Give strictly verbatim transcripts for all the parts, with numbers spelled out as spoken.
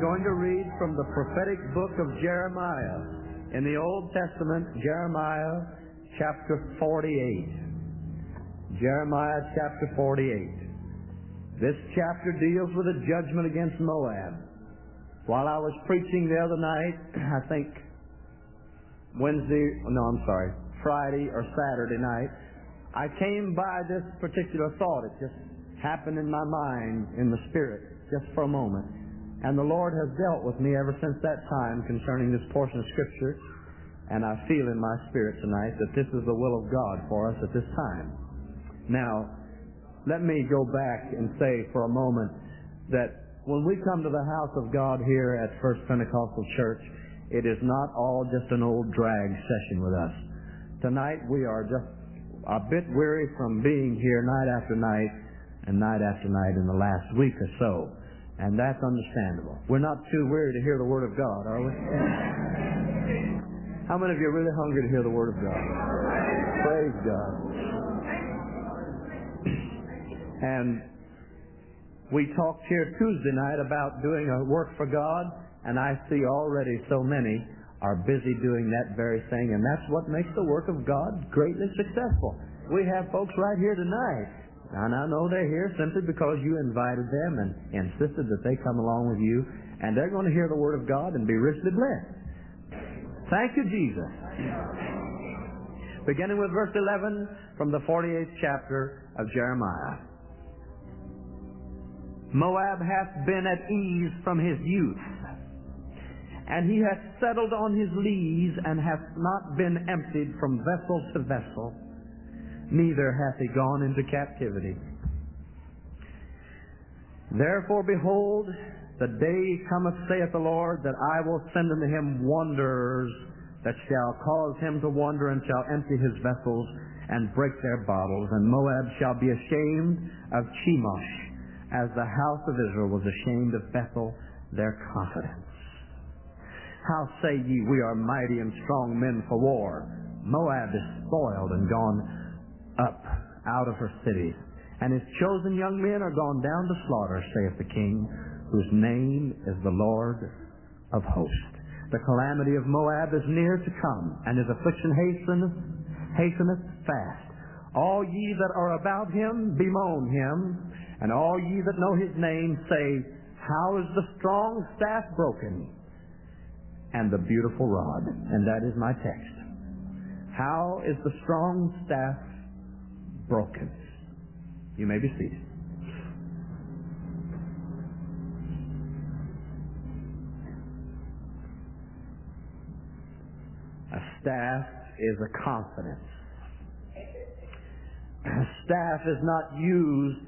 going to read from the prophetic book of Jeremiah. In the Old Testament, Jeremiah chapter forty-eight. Jeremiah chapter forty-eight. This chapter deals with a judgment against Moab. While I was preaching the other night, I think Wednesday, no, I'm sorry, Friday or Saturday night, I came by this particular thought. It just happened in my mind, in the Spirit, just for a moment. And the Lord has dealt with me ever since that time concerning this portion of Scripture. And I feel in my spirit tonight that this is the will of God for us at this time. Now, let me go back and say for a moment that when we come to the house of God here at First Pentecostal Church, it is not all just an old drag session with us. Tonight we are just a bit weary from being here night after night and night after night in the last week or so. And that's understandable. We're not too weary to hear the Word of God, are we? How many of you are really hungry to hear the Word of God? Praise God. And we talked here Tuesday night about doing a work for God, and I see already so many are busy doing that very thing, and that's what makes the work of God greatly successful. We have folks right here tonight. And I know they're here simply because you invited them and insisted that they come along with you, and they're going to hear the Word of God and be richly blessed. Thank you, Jesus. Beginning with verse eleven from the forty-eighth chapter of Jeremiah. Moab hath been at ease from his youth, and he hath settled on his lees, and hath not been emptied from vessel to vessel. Neither hath he gone into captivity. Therefore, behold, the day cometh, saith the Lord, that I will send unto him wanderers that shall cause him to wander, and shall empty his vessels and break their bottles. And Moab shall be ashamed of Chemosh, as the house of Israel was ashamed of Bethel, their confidence. How say ye, we are mighty and strong men for war? Moab is spoiled and gone up out of her cities, and his chosen young men are gone down to slaughter, saith the King, whose name is the Lord of hosts. The calamity of Moab is near to come, and his affliction hasteneth, hasteneth fast. All ye that are about him, bemoan him, and all ye that know his name, say, how is the strong staff broken, and the beautiful rod? And that is my text. How is the strong staff broken? You may be seated. A staff is a confidence. A staff is not used,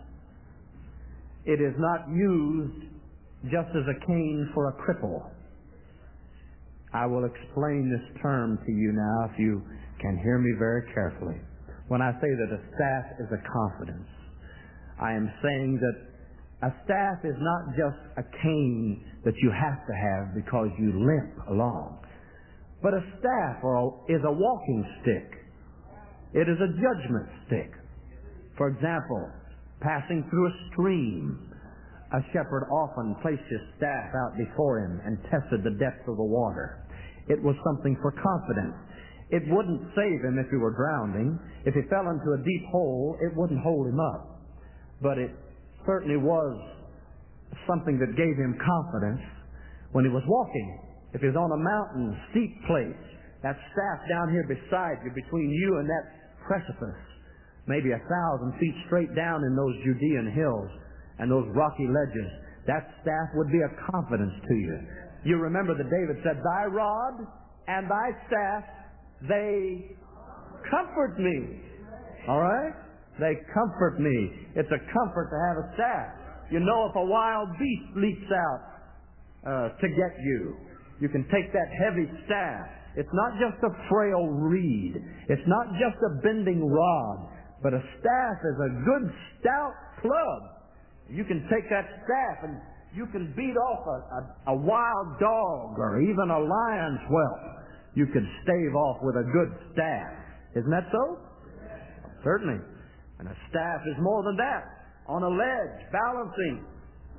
it is not used just as a cane for a cripple. I will explain this term to you now if you can hear me very carefully. When I say that a staff is a confidence, I am saying that a staff is not just a cane that you have to have because you limp along. But a staff is a walking stick. It is a judgment stick. For example, passing through a stream, a shepherd often placed his staff out before him and tested the depth of the water. It was something for confidence. It wouldn't save him if he were drowning. If he fell into a deep hole, it wouldn't hold him up. But it certainly was something that gave him confidence when he was walking. If he was on a mountain, steep place, that staff down here beside you, between you and that precipice, maybe a thousand feet straight down in those Judean hills and those rocky ledges, that staff would be a confidence to you. You remember that David said, thy rod and thy staff, they comfort me. All right? They comfort me. It's a comfort to have a staff. You know, if a wild beast leaps out uh, to get you, you can take that heavy staff. It's not just a frail reed. It's not just a bending rod. But a staff is a good stout club. You can take that staff and you can beat off a, a, a wild dog or even a lion's whelp. You can stave off with a good staff. Isn't that so? Certainly. And a staff is more than that. On a ledge, balancing,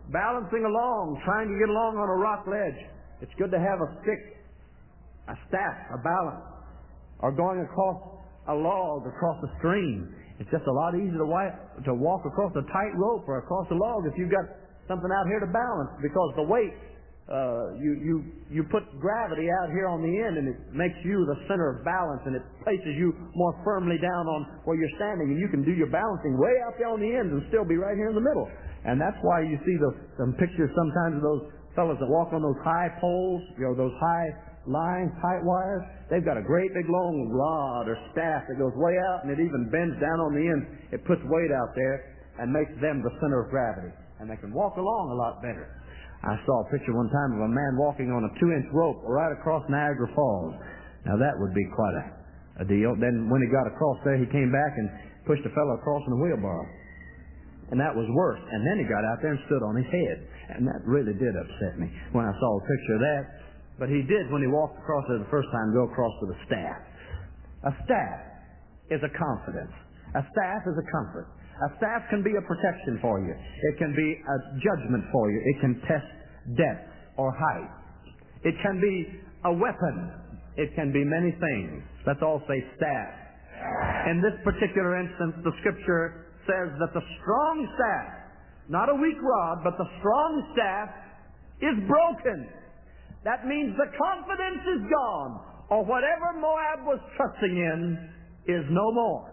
balancing along, trying to get along on a rock ledge. It's good to have a stick, a staff, a balance, or going across a log, across a stream. It's just a lot easier to, to walk across a tight rope or across a log if you've got something out here to balance, because the weight, uh, you, you, you put gravity out here on the end, and it makes you the center of balance, and it places you more firmly down on where you're standing, and you can do your balancing way out there on the ends and still be right here in the middle. And that's why you see the, some pictures sometimes of those fellows that walk on those high poles, you know, those high lines, tight wires. They've got a great big long rod or staff that goes way out, and it even bends down on the end. It puts weight out there and makes them the center of gravity, and they can walk along a lot better. I saw a picture one time of a man walking on a two-inch rope right across Niagara Falls. Now that would be quite a, a deal. Then when he got across there, he came back and pushed a fellow across in a wheelbarrow. And that was worse. And then he got out there and stood on his head. And that really did upset me when I saw a picture of that. But he did, when he walked across there the first time, go across with a staff. A staff is a confidence. A staff is a comfort. A staff can be a protection for you. It can be a judgment for you. It can test depth or height. It can be a weapon. It can be many things. Let's all say staff. In this particular instance, the Scripture says that the strong staff, not a weak rod, but the strong staff is broken. That means the confidence is gone, or whatever Moab was trusting in is no more.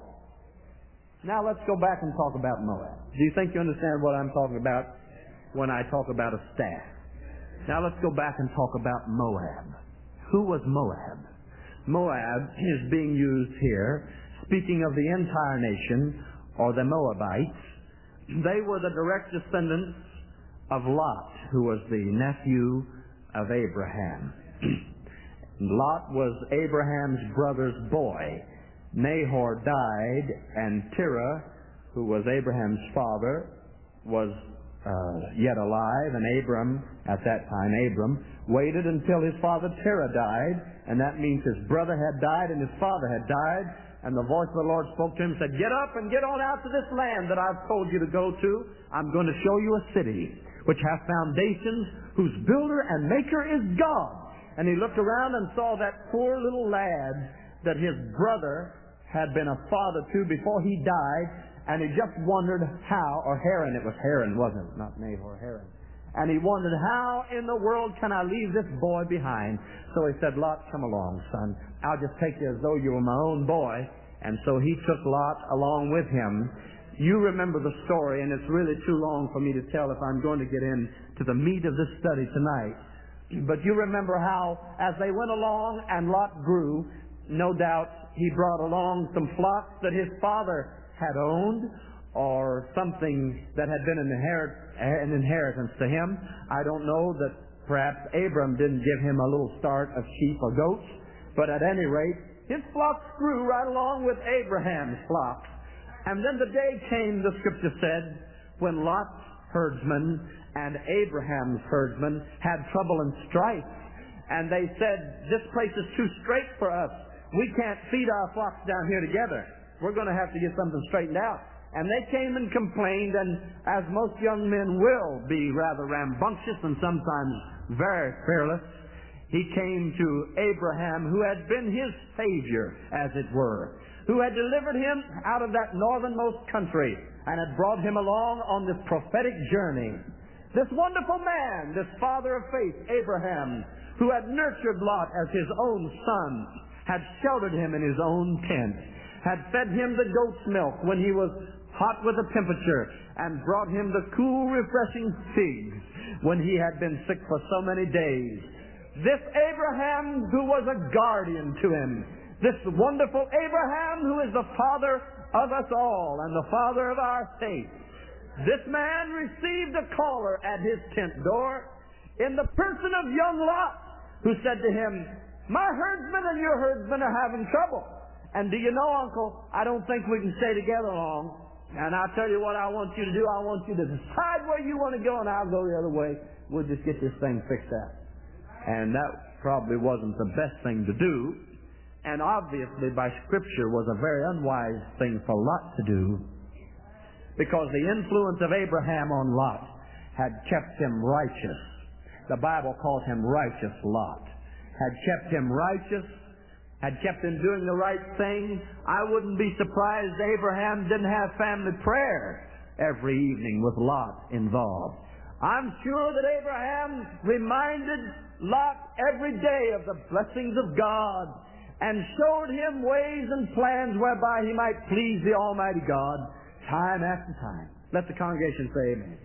Now let's go back and talk about Moab. Do you think you understand what I'm talking about when I talk about a staff? Now let's go back and talk about Moab. Who was Moab? Moab is being used here, speaking of the entire nation, or the Moabites. They were the direct descendants of Lot, who was the nephew of Abraham. Lot was Abraham's brother's boy. Nahor died, and Terah, who was Abraham's father, was uh, yet alive, and Abram, at that time, Abram, waited until his father Terah died, and that means his brother had died and his father had died, and the voice of the Lord spoke to him and said, "Get up and get on out to this land that I've told you to go to. I'm going to show you a city which has foundations, whose builder and maker is God." And he looked around and saw that poor little lad that his brother had been a father to before he died, and he just wondered how, or Haran, it was Haran, wasn't it? Not Nahor, Haran. And he wondered, how in the world can I leave this boy behind? So he said, "Lot, come along, son. I'll just take you as though you were my own boy." And so he took Lot along with him. You remember the story, and it's really too long for me to tell if I'm going to get into the meat of this study tonight. But you remember how, as they went along and Lot grew, no doubt he brought along some flocks that his father had owned, or something that had been an, inherit, an inheritance to him. I don't know that perhaps Abram didn't give him a little start of sheep or goats, but at any rate, his flocks grew right along with Abraham's flocks. And then the day came, the Scripture said, when Lot's herdsmen and Abraham's herdsmen had trouble and strife. And they said, "This place is too straight for us. We can't feed our flocks down here together. We're going to have to get something straightened out." And they came and complained, and as most young men will be rather rambunctious and sometimes very fearless, he came to Abraham, who had been his savior, as it were, who had delivered him out of that northernmost country and had brought him along on this prophetic journey. This wonderful man, this father of faith, Abraham, who had nurtured Lot as his own son, had sheltered him in his own tent, had fed him the goat's milk when he was hot with the temperature, and brought him the cool, refreshing figs when he had been sick for so many days. This Abraham, who was a guardian to him, this wonderful Abraham, who is the father of us all and the father of our faith, this man received a caller at his tent door in the person of young Lot, who said to him, "My herdsmen and your herdsmen are having trouble. And do you know, Uncle, I don't think we can stay together long. And I'll tell you what I want you to do. I want you to decide where you want to go, and I'll go the other way. We'll just get this thing fixed out." And that probably wasn't the best thing to do, and obviously by Scripture was a very unwise thing for Lot to do, because the influence of Abraham on Lot had kept him righteous. The Bible calls him righteous Lot. Had kept him righteous, had kept him doing the right thing, I wouldn't be surprised Abraham didn't have family prayer every evening with Lot involved. I'm sure that Abraham reminded Lot every day of the blessings of God and showed him ways and plans whereby he might please the Almighty God time after time. Let the congregation say amen.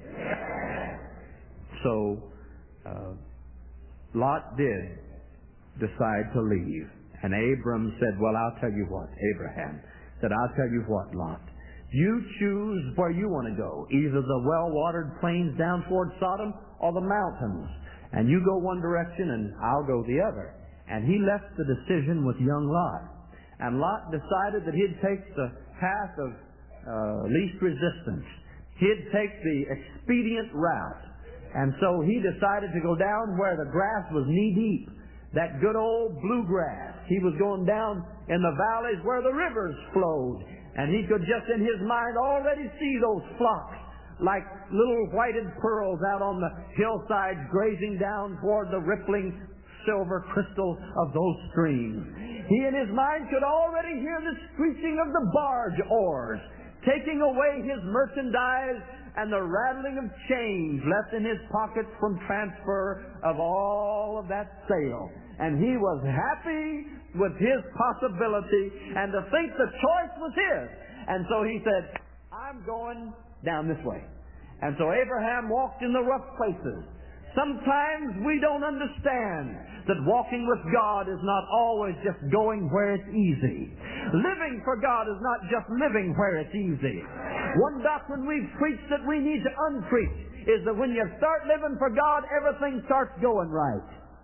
So, uh, Lot did decide to leave. And Abram said, well, I'll tell you what, Abraham said, I'll tell you what, Lot. You choose where you want to go, either the well-watered plains down toward Sodom or the mountains. And you go one direction and I'll go the other. And he left the decision with young Lot. And Lot decided that he'd take the path of uh, least resistance. He'd take the expedient route. And so he decided to go down where the grass was knee-deep. That good old bluegrass. He was going down in the valleys where the rivers flowed. And he could just in his mind already see those flocks like little whited pearls out on the hillsides grazing down toward the rippling silver crystal of those streams. He in his mind could already hear the screeching of the barge oars taking away his merchandise and the rattling of chains left in his pockets from transfer of all of that sail. And he was happy with his possibility and to think the choice was his. And so he said, I'm going down this way. And so Abraham walked in the rough places. Sometimes we don't understand that walking with God is not always just going where it's easy. Living for God is not just living where it's easy. One doctrine we've preached that we need to unpreach is that when you start living for God, everything starts going right.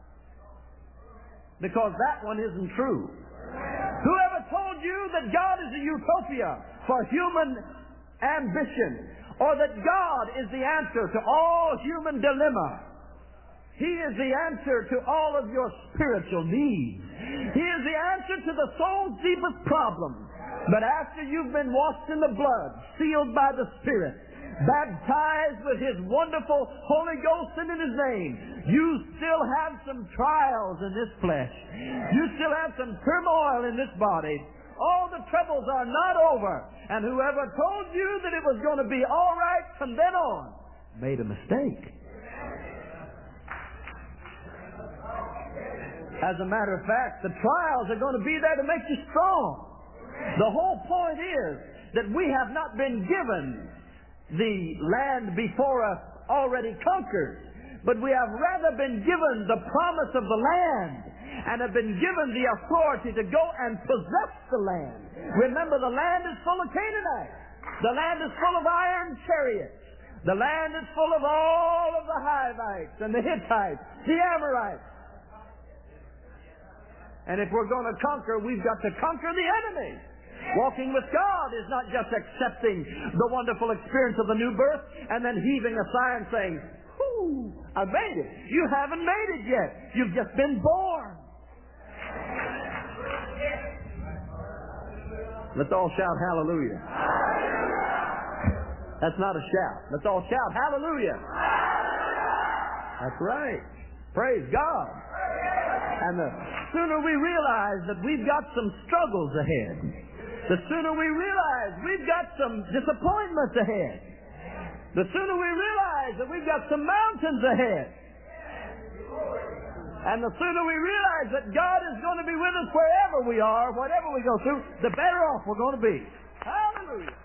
Because that one isn't true. Whoever told you that God is a utopia for human ambition, or that God is the answer to all human dilemma? He is the answer to all of your spiritual needs. He is the answer to the soul's deepest problems. But after you've been washed in the blood, sealed by the Spirit, baptized with His wonderful Holy Ghost and in His name, you still have some trials in this flesh. You still have some turmoil in this body. All the troubles are not over. And whoever told you that it was going to be all right from then on made a mistake. As a matter of fact, the trials are going to be there to make you strong. The whole point is that we have not been given the land before us already conquered, but we have rather been given the promise of the land and have been given the authority to go and possess the land. Remember, the land is full of Canaanites. The land is full of iron chariots. The land is full of all of the Hivites and the Hittites, the Amorites. And if we're going to conquer, we've got to conquer the enemy. Walking with God is not just accepting the wonderful experience of the new birth and then heaving a sigh and saying, "Whoo, I made it." You haven't made it yet. You've just been born. Let's all shout hallelujah. That's not a shout. Let's all shout hallelujah. That's right. Praise God. And the sooner we realize that we've got some struggles ahead, the sooner we realize we've got some disappointments ahead, the sooner we realize that we've got some mountains ahead, and the sooner we realize that God is going to be with us wherever we are, whatever we go through, the better off we're going to be. Hallelujah.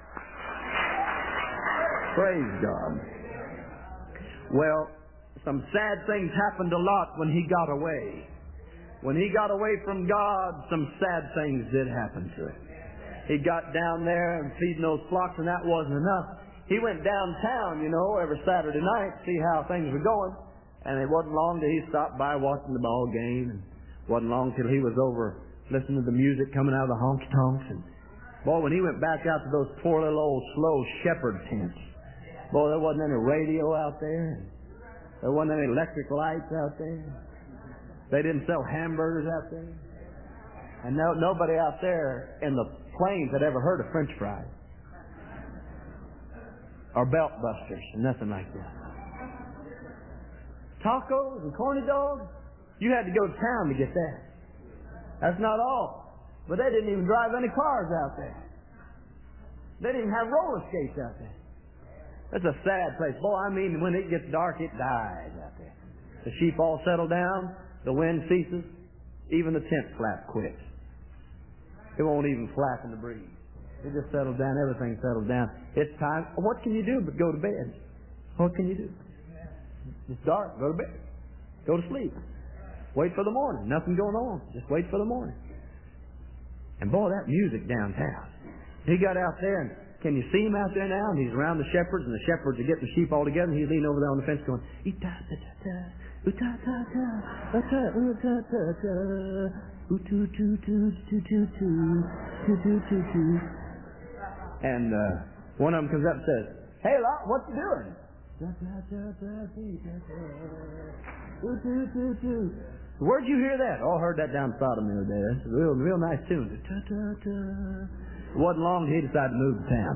Praise God. Well, some sad things happened to Lot when he got away. When he got away from God, some sad things did happen to him. He got down there and feeding those flocks, and that wasn't enough. He went downtown, you know, every Saturday night to see how things were going. And it wasn't long till he stopped by watching the ball game. And it wasn't long till he was over listening to the music coming out of the honky-tonks. And boy, when he went back out to those poor little old slow shepherd tents, boy, there wasn't any radio out there. There wasn't any electric lights out there. They didn't sell hamburgers out there. And no, nobody out there in the plains had ever heard of French fries. Or belt busters, and nothing like that. tacos and corny dogs. You had to go to town to get that. That's not all. But they didn't even drive any cars out there. They didn't even have roller skates out there. That's a sad place. Boy, I mean, when it gets dark, it dies out there. The sheep all settle down. The wind ceases. Even the tent flap quits. It won't even flap in the breeze. It just settles down. Everything settles down. It's time. What can you do but go to bed? What can you do? It's dark. Go to bed. Go to sleep. Wait for the morning. Nothing going on. Just wait for the morning. And boy, that music downtown. He got out there, and can you see him out there now? And he's around the shepherds, and the shepherds are getting the sheep all together, and he's leaning over there on the fence going, "Ee-ta-ta-ta-ta, oo-ta-ta-ta, oo-ta-oo-ta-ta-ta, oo-too-too-too-too-too-too-too-too-too." And uh, one of them comes up and says, "Hey, Lot, what you doing?" Where'd you hear that? Oh, I heard that down in Sodom the other day. That's a real, real nice tune. It wasn't long till he decided to move to town.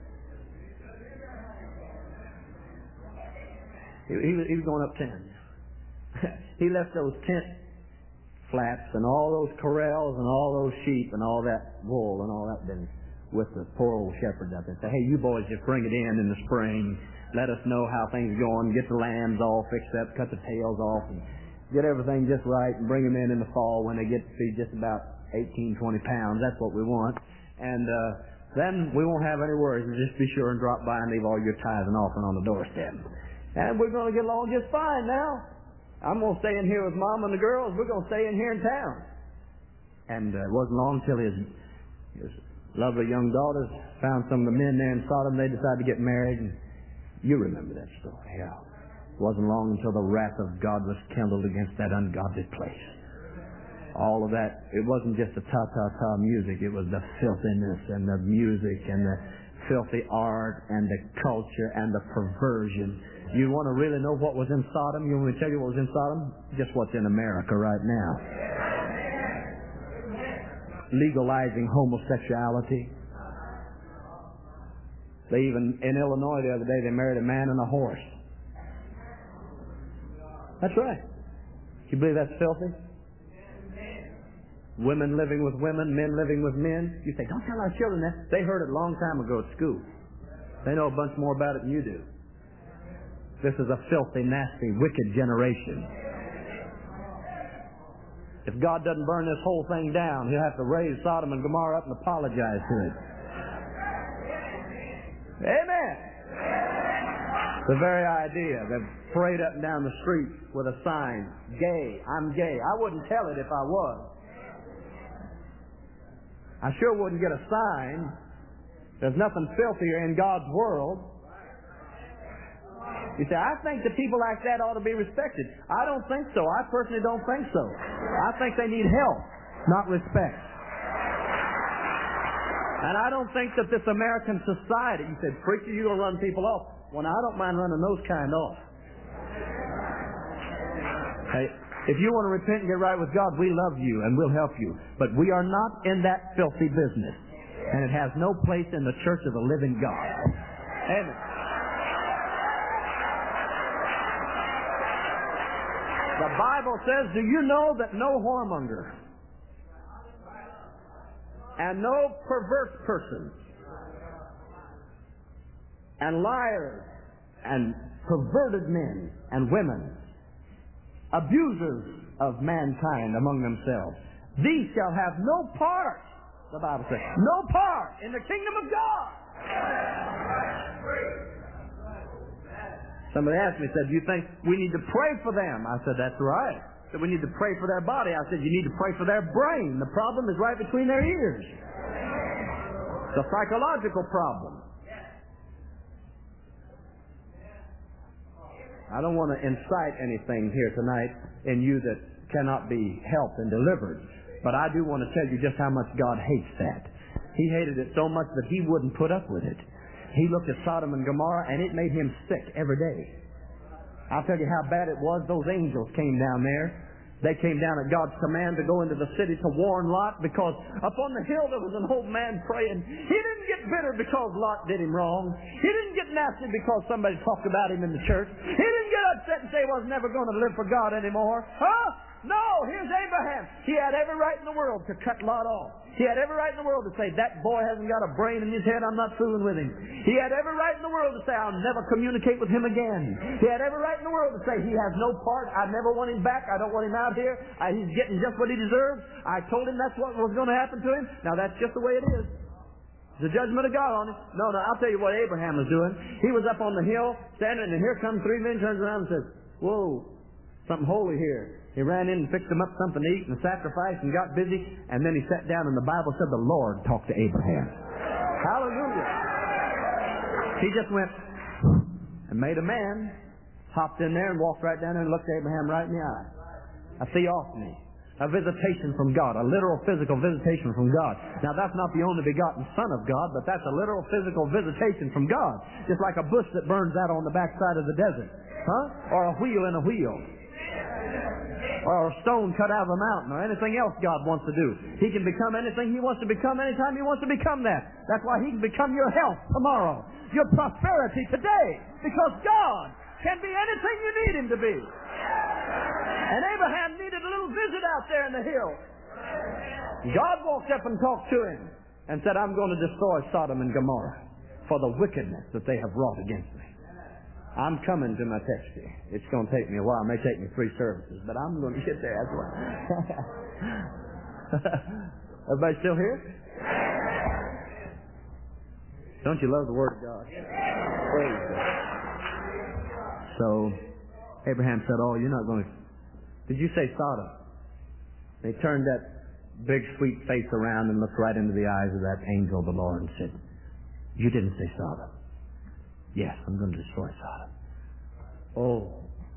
He, he, was, he was going uptown. He left those tent flaps and all those corrals and all those sheep and all that wool and all that business with the poor old shepherds out there. Say, "Hey, you boys just bring it in in the spring. Let us know how things are going. Get the lambs all fixed up, cut the tails off, and get everything just right, and bring them in in the fall when they get to be just about eighteen, twenty pounds. That's what we want. And uh, then we won't have any worries. Just be sure and drop by and leave all your tithes and offering on the doorstep. And we're going to get along just fine now. I'm going to stay in here with Mom and the girls. We're going to stay in here in town." And uh, it wasn't long until his, his lovely young daughters found some of the men there in Sodom. They decided to get married. And you remember that story. Yeah. It wasn't long until the wrath of God was kindled against that ungodly place. All of that, it wasn't just the ta-ta-ta music. It was the filthiness and the music and the filthy art and the culture and the perversion. You want to really know what was in Sodom? You want me to tell you what was in Sodom? Just what's in America right now. Legalizing homosexuality. They even, in Illinois the other day, they married a man and a horse. That's right. Do you believe that's filthy? Women living with women, men living with men. You say, "Don't tell our children that." They heard it a long time ago at school. They know a bunch more about it than you do. This is a filthy, nasty, wicked generation. If God doesn't burn this whole thing down, He'll have to raise Sodom and Gomorrah up and apologize to it. Amen. The very idea that parade up and down the street with a sign, "Gay, I'm gay." I wouldn't tell it if I was. I sure wouldn't get a sign. There's nothing filthier in God's world. You say, "I think that people like that ought to be respected." I don't think so. I personally don't think so. I think they need help, not respect. And I don't think that this American society, you said, "Preacher, you're going to run people off." Well, now, I don't mind running those kind off. Hey, if you want to repent and get right with God, we love you and we'll help you. But we are not in that filthy business. And it has no place in the church of the living God. Amen. The Bible says, "Do you know that no whoremonger and no perverse person and liars and perverted men and women, abusers of mankind among themselves, these shall have no part," the Bible says, "no part in the kingdom of God." Somebody asked me, said, "Do you think we need to pray for them?" I said, "That's right." Said, "We need to pray for their body." I said, "You need to pray for their brain. The problem is right between their ears. It's a psychological problem." I don't want to incite anything here tonight in you that cannot be helped and delivered. But I do want to tell you just how much God hates that. He hated it so much that He wouldn't put up with it. He looked at Sodom and Gomorrah, and it made Him sick every day. I'll tell you how bad it was. Those angels came down there. They came down at God's command to go into the city to warn Lot, because up on the hill there was an old man praying. He didn't get bitter because Lot did him wrong. He didn't get nasty because somebody talked about him in the church. He didn't get upset and say, was never going to live for God anymore. Huh? No, here's Abraham. He had every right in the world to cut Lot off. He had every right in the world to say, that boy hasn't got a brain in his head, I'm not fooling with him. He had every right in the world to say, I'll never communicate with him again. He had every right in the world to say, he has no part, I never want him back, I don't want him out here, I, he's getting just what he deserves. I told him that's what was going to happen to him. Now that's just the way it is. The judgment of God on him. No, no, I'll tell you what Abraham was doing. He was up on the hill, standing, and here comes three men, turns around and says, whoa, something holy here. He ran in and fixed him up something to eat and sacrificed and got busy, and then he sat down, and the Bible said the Lord talked to Abraham. Hallelujah. He just went and made a man, hopped in there and walked right down there and looked Abraham right in the eye. A theophany. A visitation from God, a literal physical visitation from God. Now that's not the only begotten Son of God, but that's a literal physical visitation from God. Just like a bush that burns out on the backside of the desert. Huh? Or a wheel in a wheel. Or a stone cut out of a mountain, or anything else God wants to do. He can become anything He wants to become anytime He wants to become that. That's why He can become your health tomorrow, your prosperity today, because God can be anything you need Him to be. And Abraham needed a little visit out there in the hill. God walked up and talked to him and said, I'm going to destroy Sodom and Gomorrah for the wickedness that they have wrought against me. I'm coming to my text here. It's going to take me a while. It may take me three services, but I'm going to get there as well. Everybody still here? Don't you love the Word of God? Praise God. So Abraham said, oh, you're not going to... Did you say Sodom? They turned that big sweet face around and looked right into the eyes of that angel of the Lord and said, you didn't say Sodom. Yes, I'm going to destroy Sodom. Oh,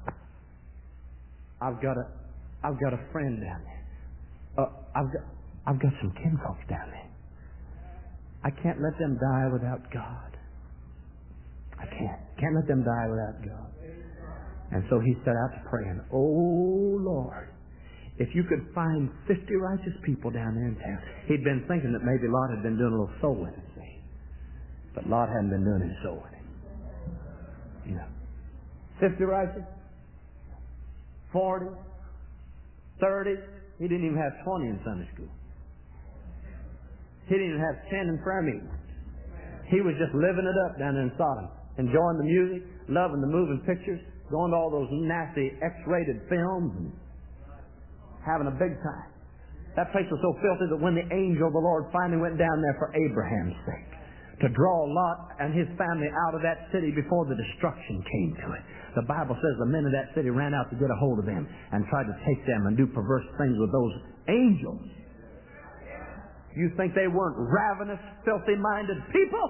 I've got a, I've got a friend down there. Uh, I've got, I've got some kinfolks down there. I can't let them die without God. I can't, can't let them die without God. And so he set out to pray, and oh Lord, if you could find fifty righteous people down there in town. He'd been thinking that maybe Lot had been doing a little soul winning, see. But Lot hadn't been doing any soul winning. You know, fifty righteous, forty, thirty. He didn't even have twenty in Sunday school. He didn't even have ten in prayer meetings. He was just living it up down there in Sodom, enjoying the music, loving the moving pictures, going to all those nasty X-rated films and having a big time. That place was so filthy that when the angel of the Lord finally went down there for Abraham's sake, to draw Lot and his family out of that city before the destruction came to it, the Bible says the men of that city ran out to get a hold of them and tried to take them and do perverse things with those angels. You think they weren't ravenous, filthy-minded people?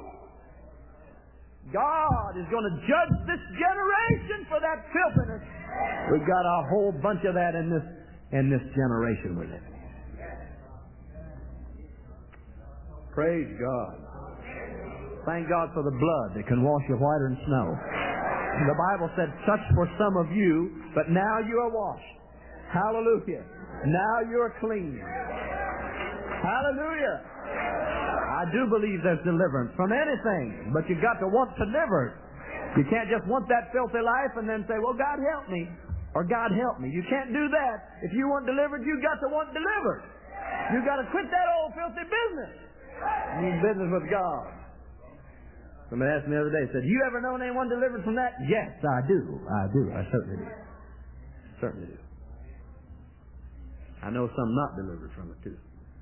God is going to judge this generation for that filthiness. We've got a whole bunch of that in this in this generation we're living in. Praise God. Thank God for the blood that can wash you whiter than snow. The Bible said, such for some of you, but now you are washed. Hallelujah. Now you are clean. Hallelujah. I do believe there's deliverance from anything, but you've got to want delivered. You can't just want that filthy life and then say, well, God help me, or God help me. You can't do that. If you want delivered, you've got to want delivered. You've got to quit that old filthy business. You need business with God. Somebody asked me the other day, said, you ever known anyone delivered from that? Yes, I do. I do. I certainly do. Certainly do. I know some not delivered from it, too.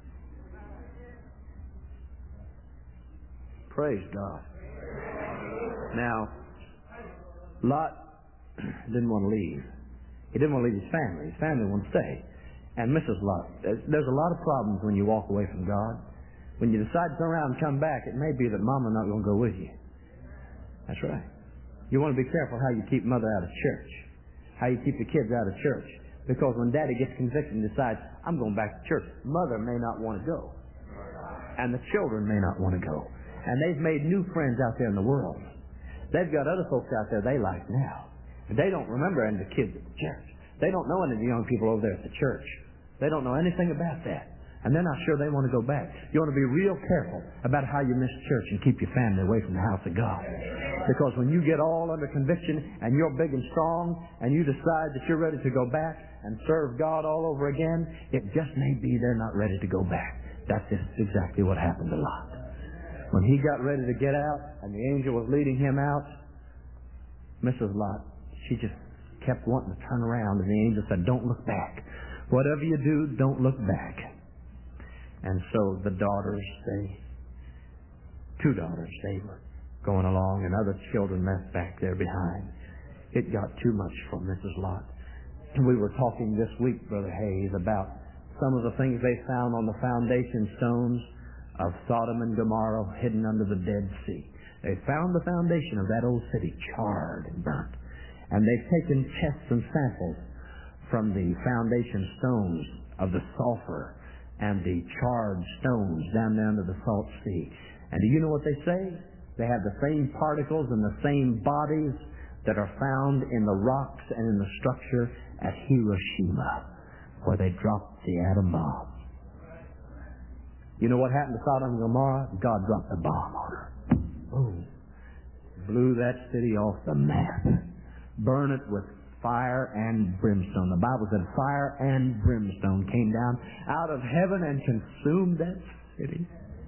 Praise God. Now, Lot didn't want to leave. He didn't want to leave his family. His family wanted to stay. And Missus Lot, there's a lot of problems when you walk away from God. When you decide to turn around and come back, it may be that Mama's not going to go with you. That's right. You want to be careful how you keep Mother out of church, how you keep the kids out of church. Because when Daddy gets convicted and decides, I'm going back to church, Mother may not want to go. And the children may not want to go. And they've made new friends out there in the world. They've got other folks out there they like now. And they don't remember any of the kids at the church. They don't know any of the young people over there at the church. They don't know anything about that. And they're not sure they want to go back. You want to be real careful about how you miss church and keep your family away from the house of God. Because when you get all under conviction and you're big and strong and you decide that you're ready to go back and serve God all over again, it just may be they're not ready to go back. That's just exactly what happened to Lot. When he got ready to get out and the angel was leading him out, Missus Lot, she just kept wanting to turn around, and the angel said, don't look back. Whatever you do, don't look back. And so the daughters, they, two daughters, they were going along, and other children left back there behind. It got too much for Missus Lot. And we were talking this week, Brother Hayes, about some of the things they found on the foundation stones of Sodom and Gomorrah hidden under the Dead Sea. They found the foundation of that old city charred and burnt. And they've taken tests and samples from the foundation stones of the sulfur and the charred stones down down to the salt sea. And do you know what they say? They have the same particles and the same bodies that are found in the rocks and in the structure at Hiroshima, where they dropped the atom bomb. You know what happened to Sodom and Gomorrah? God dropped a bomb on her. Boom. Blew that city off the map. Burn it with fire and brimstone. The Bible said fire and brimstone came down out of heaven and consumed that city.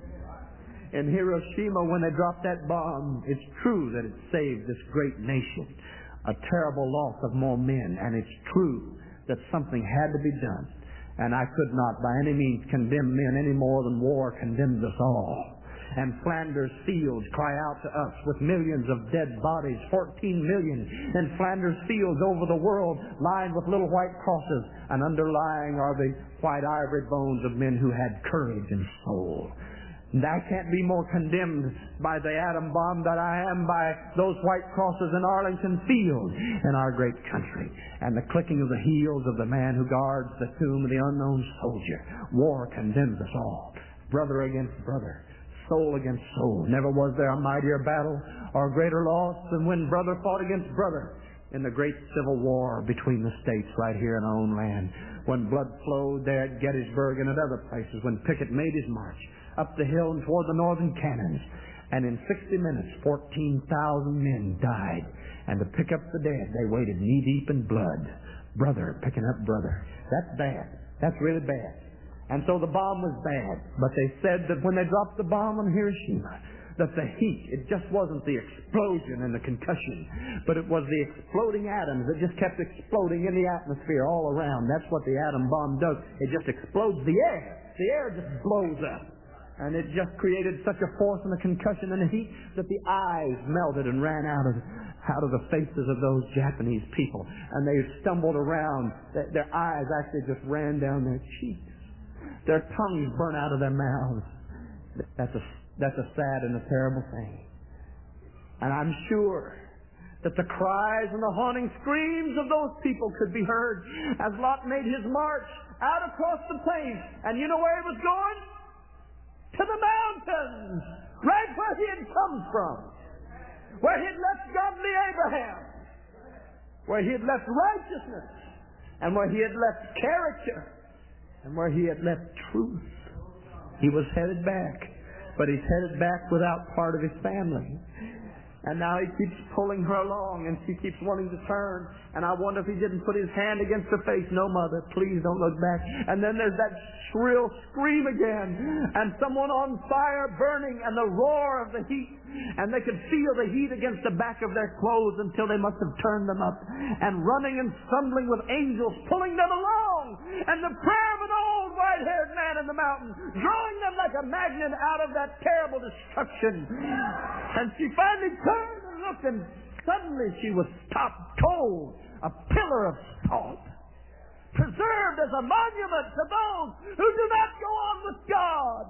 In Hiroshima, when they dropped that bomb, it's true that it saved this great nation a terrible loss of more men, and it's true that something had to be done. And I could not by any means condemn men any more than war condemns us all. And Flanders Fields cry out to us with millions of dead bodies, fourteen million in Flanders Fields over the world, lined with little white crosses, and underlying are the white ivory bones of men who had courage and soul. And I can't be more condemned by the atom bomb than I am by those white crosses in Arlington Field in our great country, and the clicking of the heels of the man who guards the tomb of the unknown soldier. War condemns us all, brother against brother, soul against soul. Never was there a mightier battle or greater loss than when brother fought against brother in the great civil war between the states right here in our own land. When blood flowed there at Gettysburg and at other places, when Pickett made his march up the hill and toward the northern cannons. And in sixty minutes, fourteen thousand men died. And to pick up the dead, they waded knee-deep in blood. Brother picking up brother. That's bad. That's really bad. And so the bomb was bad. But they said that when they dropped the bomb on Hiroshima, that the heat, it just wasn't the explosion and the concussion, but it was the exploding atoms that just kept exploding in the atmosphere all around. That's what the atom bomb does. It just explodes the air. The air just blows up. And it just created such a force and a concussion and a heat that the eyes melted and ran out of out of the faces of those Japanese people. And they stumbled around. Their eyes actually just ran down their cheeks. Their tongues burned out of their mouths. That's a, that's a sad and a terrible thing. And I'm sure that the cries and the haunting screams of those people could be heard as Lot made his march out across the plains. And you know where he was going? To the mountains, right where he had come from, where he had left godly Abraham, where he had left righteousness, and where he had left character, and where he had left truth. He was headed back, but he's headed back without part of his family. And now he keeps pulling her along, and she keeps wanting to turn. And I wonder if he didn't put his hand against her face. No, mother, please don't look back. And then there's that shrill scream again, and someone on fire burning, and the roar of the heat. And they could feel the heat against the back of their clothes until they must have turned them up. And running and stumbling with angels pulling them along. And the prayer of an old white-haired man in the mountain, drawing them like a magnet out of that terrible destruction. And she finally turned and looked, and suddenly she was stopped cold, a pillar of salt, preserved as a monument to those who do not go on with God.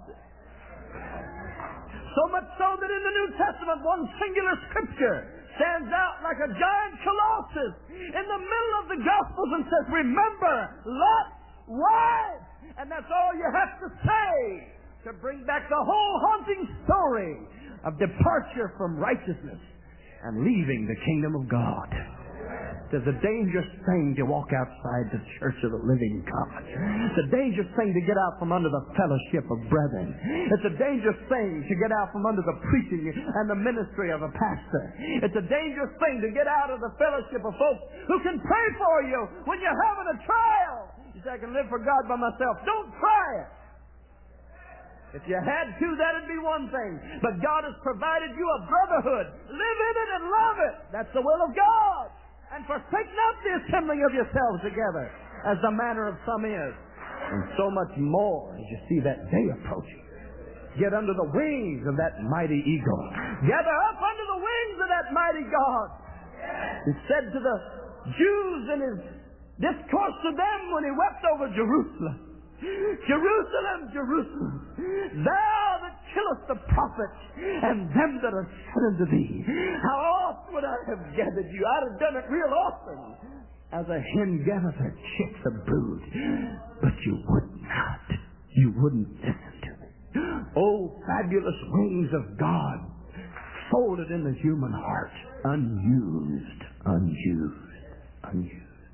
So much so that in the New Testament, one singular scripture stands out like a giant colossus in the middle of the Gospels and says, remember Lot's wife. And that's all you have to say to bring back the whole haunting story of departure from righteousness and leaving the kingdom of God. It's a dangerous thing to walk outside the church of the living God. It's a dangerous thing to get out from under the fellowship of brethren. It's a dangerous thing to get out from under the preaching and the ministry of a pastor. It's a dangerous thing to get out of the fellowship of folks who can pray for you when you're having a trial. You say, I can live for God by myself. Don't try it. If you had to, that'd be one thing. But God has provided you a brotherhood. Live in it and love it. That's the will of God. And forsake not the assembling of yourselves together, as the manner of some is. And so much more as you see that day approaching. Get under the wings of that mighty eagle. Gather up under the wings of that mighty God. He said to the Jews in his discourse to them when he wept over Jerusalem, Jerusalem, Jerusalem, thou that killest the prophets and them that are sent unto thee. How oft would I have gathered you? I'd have done it real often. As a hen gathers her chicks a brood. But you would not. You wouldn't listen to me. Oh, fabulous wings of God, folded in the human heart, unused, unused, unused.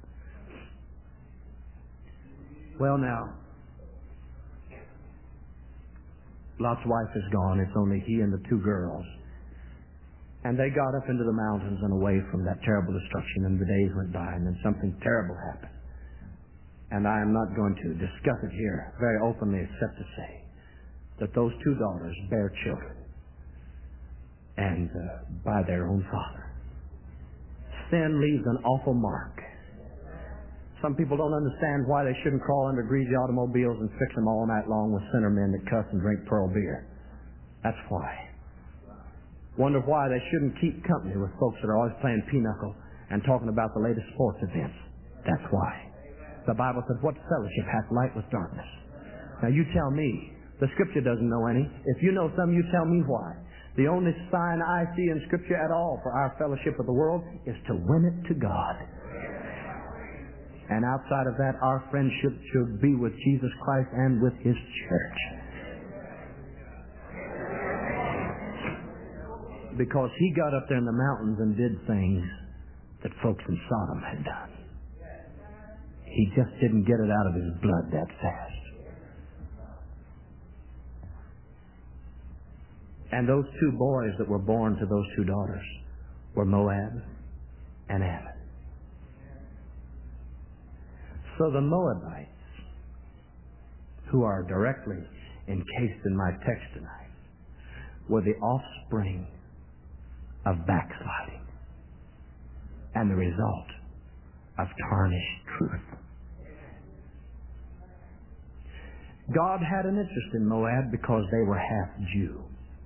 Well, now, Lot's wife is gone. It's only he and the two girls. And they got up into the mountains and away from that terrible destruction, and the days went by, and then something terrible happened. And I am not going to discuss it here very openly, except to say that those two daughters bear children, and uh, by their own father. Sin leaves an awful mark. Some people don't understand why they shouldn't crawl under greasy automobiles and fix them all night long with sinner men that cuss and drink pearl beer. That's why. Wonder why they shouldn't keep company with folks that are always playing pinochle and talking about the latest sports events. That's why. The Bible says, what fellowship hath light with darkness? Now you tell me. The Scripture doesn't know any. If you know some, you tell me why. The only sign I see in Scripture at all for our fellowship with the world is to win it to God. And outside of that, our friendship should be with Jesus Christ and with His church. Because He got up there in the mountains and did things that folks in Sodom had done. He just didn't get it out of His blood that fast. And those two boys that were born to those two daughters were Moab and Ammon. So the Moabites, who are directly encased in my text tonight, were the offspring of backsliding and the result of tarnished truth. God had an interest in Moab because they were half Jew.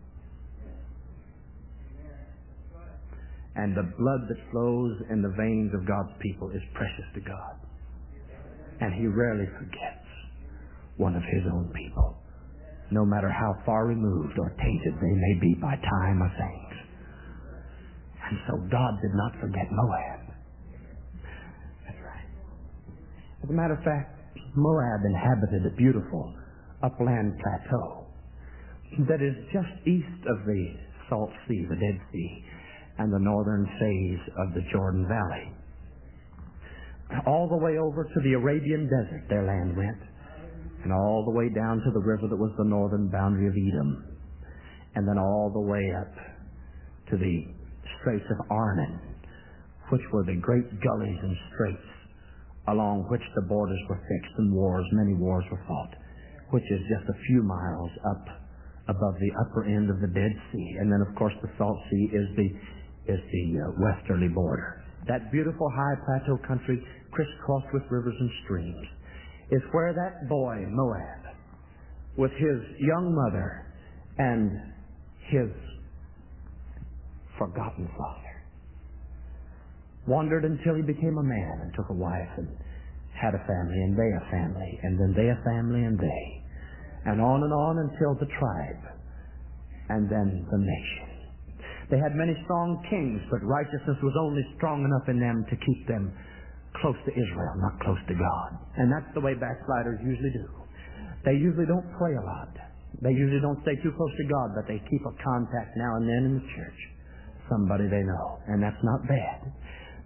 And the blood that flows in the veins of God's people is precious to God. And He rarely forgets one of His own people, no matter how far removed or tainted they may be by time or things. And so God did not forget Moab. That's right. As a matter of fact, Moab inhabited a beautiful upland plateau that is just east of the Salt Sea, the Dead Sea, and the northern phase of the Jordan Valley. All the way over to the Arabian desert their land went, and all the way down to the river that was the northern boundary of Edom, and then all the way up to the Straits of Arnon, which were the great gullies and straits along which the borders were fixed and wars, many wars were fought, which is just a few miles up above the upper end of the Dead Sea. And then, of course, the Salt Sea is the is the uh, westerly border. That beautiful high plateau country, crisscrossed with rivers and streams, is where that boy, Moab, with his young mother and his forgotten father, wandered until he became a man and took a wife and had a family, and they a family, and then they a family, and they, and on and on until the tribe, and then the nation. They had many strong kings, but righteousness was only strong enough in them to keep them close to Israel, not close to God. And that's the way backsliders usually do. They usually don't pray a lot. They usually don't stay too close to God, but they keep a contact now and then in the church. Somebody they know. And that's not bad.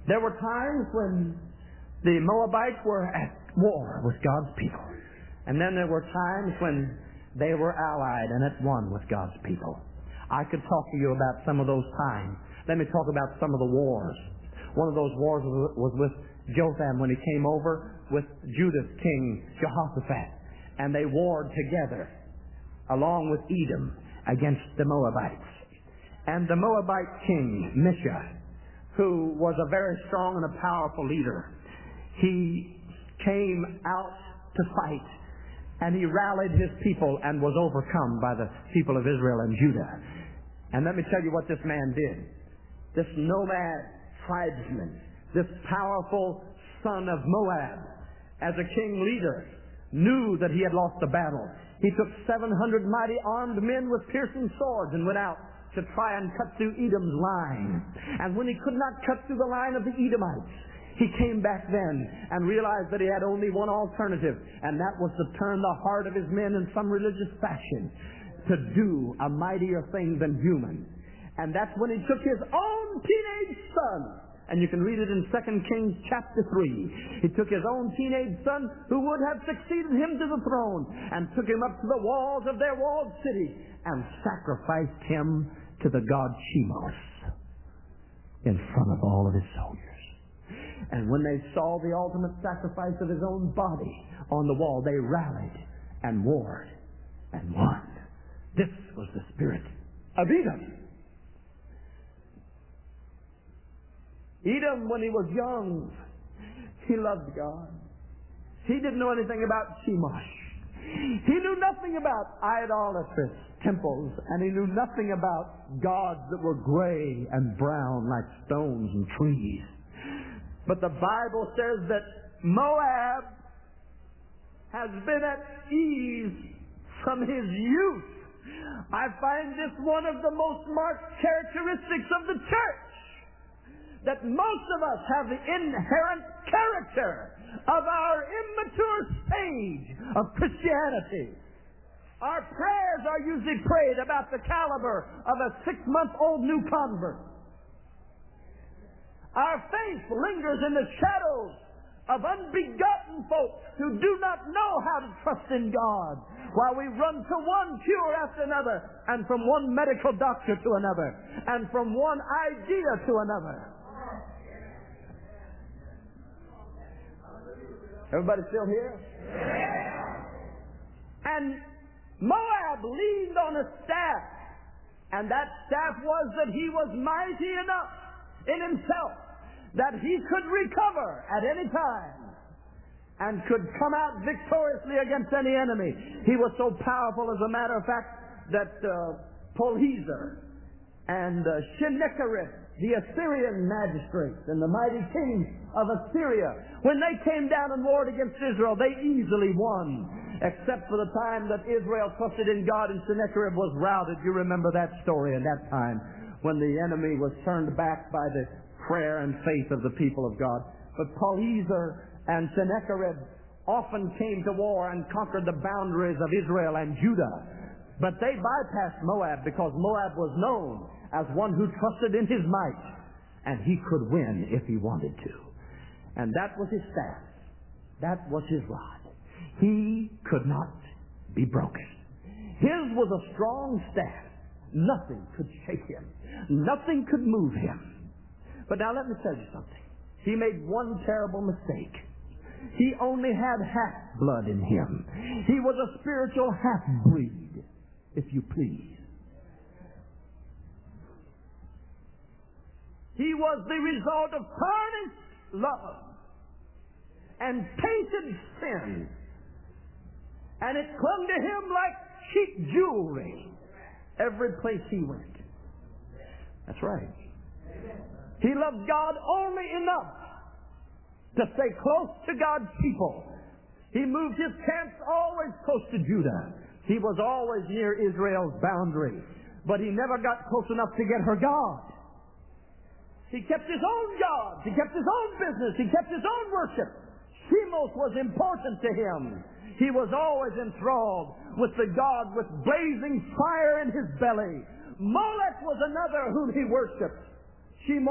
There were times when the Moabites were at war with God's people. And then there were times when they were allied and at one with God's people. I could talk to you about some of those times. Let me talk about some of the wars. One of those wars was with Jotham when he came over with Judah's king Jehoshaphat. And they warred together along with Edom against the Moabites. And the Moabite king, Misha, who was a very strong and a powerful leader, he came out to fight, and he rallied his people and was overcome by the people of Israel and Judah. And let me tell you what this man did. This nomad tribesman, this powerful son of Moab, as a king leader, knew that he had lost the battle. He took seven hundred mighty armed men with piercing swords and went out to try and cut through Edom's line. And when he could not cut through the line of the Edomites, he came back then and realized that he had only one alternative, and that was to turn the heart of his men in some religious fashion to do a mightier thing than human. And that's when he took his own teenage son, and you can read it in Second Kings chapter three. He took his own teenage son, who would have succeeded him to the throne, and took him up to the walls of their walled city and sacrificed him to the god Chemosh in front of all of his soldiers. And when they saw the ultimate sacrifice of his own body on the wall, they rallied and warred and won. This was the spirit of Edom. Edom, when he was young, he loved God. He didn't know anything about Chemosh. He knew nothing about idolatrous temples, and he knew nothing about gods that were gray and brown like stones and trees. But the Bible says that Moab has been at ease from his youth. I find this one of the most marked characteristics of the church, that most of us have the inherent character of our immature stage of Christianity. Our prayers are usually prayed about the caliber of a six-month-old new convert. Our faith lingers in the shadows of unbegotten folks who do not know how to trust in God, while we run to one cure after another, and from one medical doctor to another, and from one idea to another. Everybody still here? And Moab leaned on a staff, and that staff was that he was mighty enough in himself that he could recover at any time and could come out victoriously against any enemy. He was so powerful, as a matter of fact, that uh, Polhezer and uh, Sennacherib, the Assyrian magistrates and the mighty kings of Assyria, when they came down and warred against Israel, they easily won, except for the time that Israel trusted in God and Sennacherib was routed. You remember that story at that time, when the enemy was turned back by the prayer and faith of the people of God. But Polhezer and Sennacherib often came to war and conquered the boundaries of Israel and Judah. But they bypassed Moab, because Moab was known as one who trusted in his might, and he could win if he wanted to. And that was his staff. That was his rod. He could not be broken. His was a strong staff. Nothing could shake him. Nothing could move him. But now let me tell you something. He made one terrible mistake. He only had half blood in him. He was a spiritual half-breed, if you please. He was the result of tarnished love and tainted sin. And it clung to him like cheap jewelry every place he went. That's right. He loved God only enough to stay close to God's people. He moved his camps always close to Judah. He was always near Israel's boundary. But he never got close enough to get her God. He kept his own gods. He kept his own business. He kept his own worship. Chemosh was important to him. He was always enthralled with the god with blazing fire in his belly. Molech was another whom he worshipped. Chemosh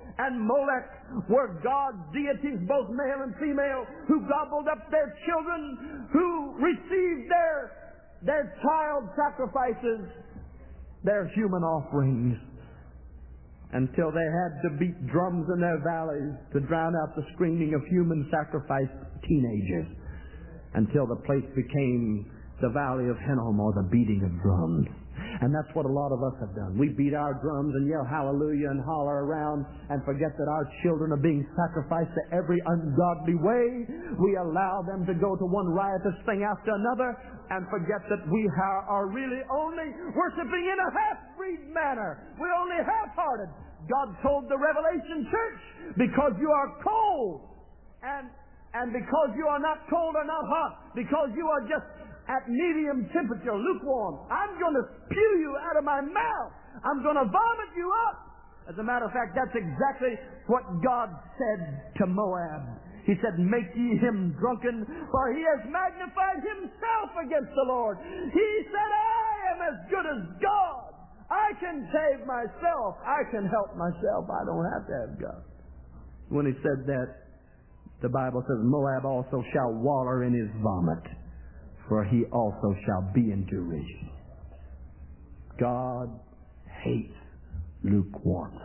and Molech were God's deities, both male and female, who gobbled up their children, who received their, their child sacrifices, their human offerings, until they had to beat drums in their valleys to drown out the screaming of human sacrificed teenagers, until the place became the Valley of Hinnom, or the beating of drums. And that's what a lot of us have done. We beat our drums and yell hallelujah and holler around and forget that our children are being sacrificed to every ungodly way. We allow them to go to one riotous thing after another and forget that we are really only worshiping in a half-breed manner. We're only half-hearted. God told the Revelation church, because you are cold and, and because you are not cold or not hot, because you are just at medium temperature, lukewarm, I'm going to spew you out of my mouth. I'm going to vomit you up. As a matter of fact, that's exactly what God said to Moab. He said, make ye him drunken, for he has magnified himself against the Lord. He said, I am as good as God. I can save myself. I can help myself. I don't have to have God. When he said that, the Bible says, Moab also shall waller in his vomit, for he also shall be in derision. God hates lukewarmness.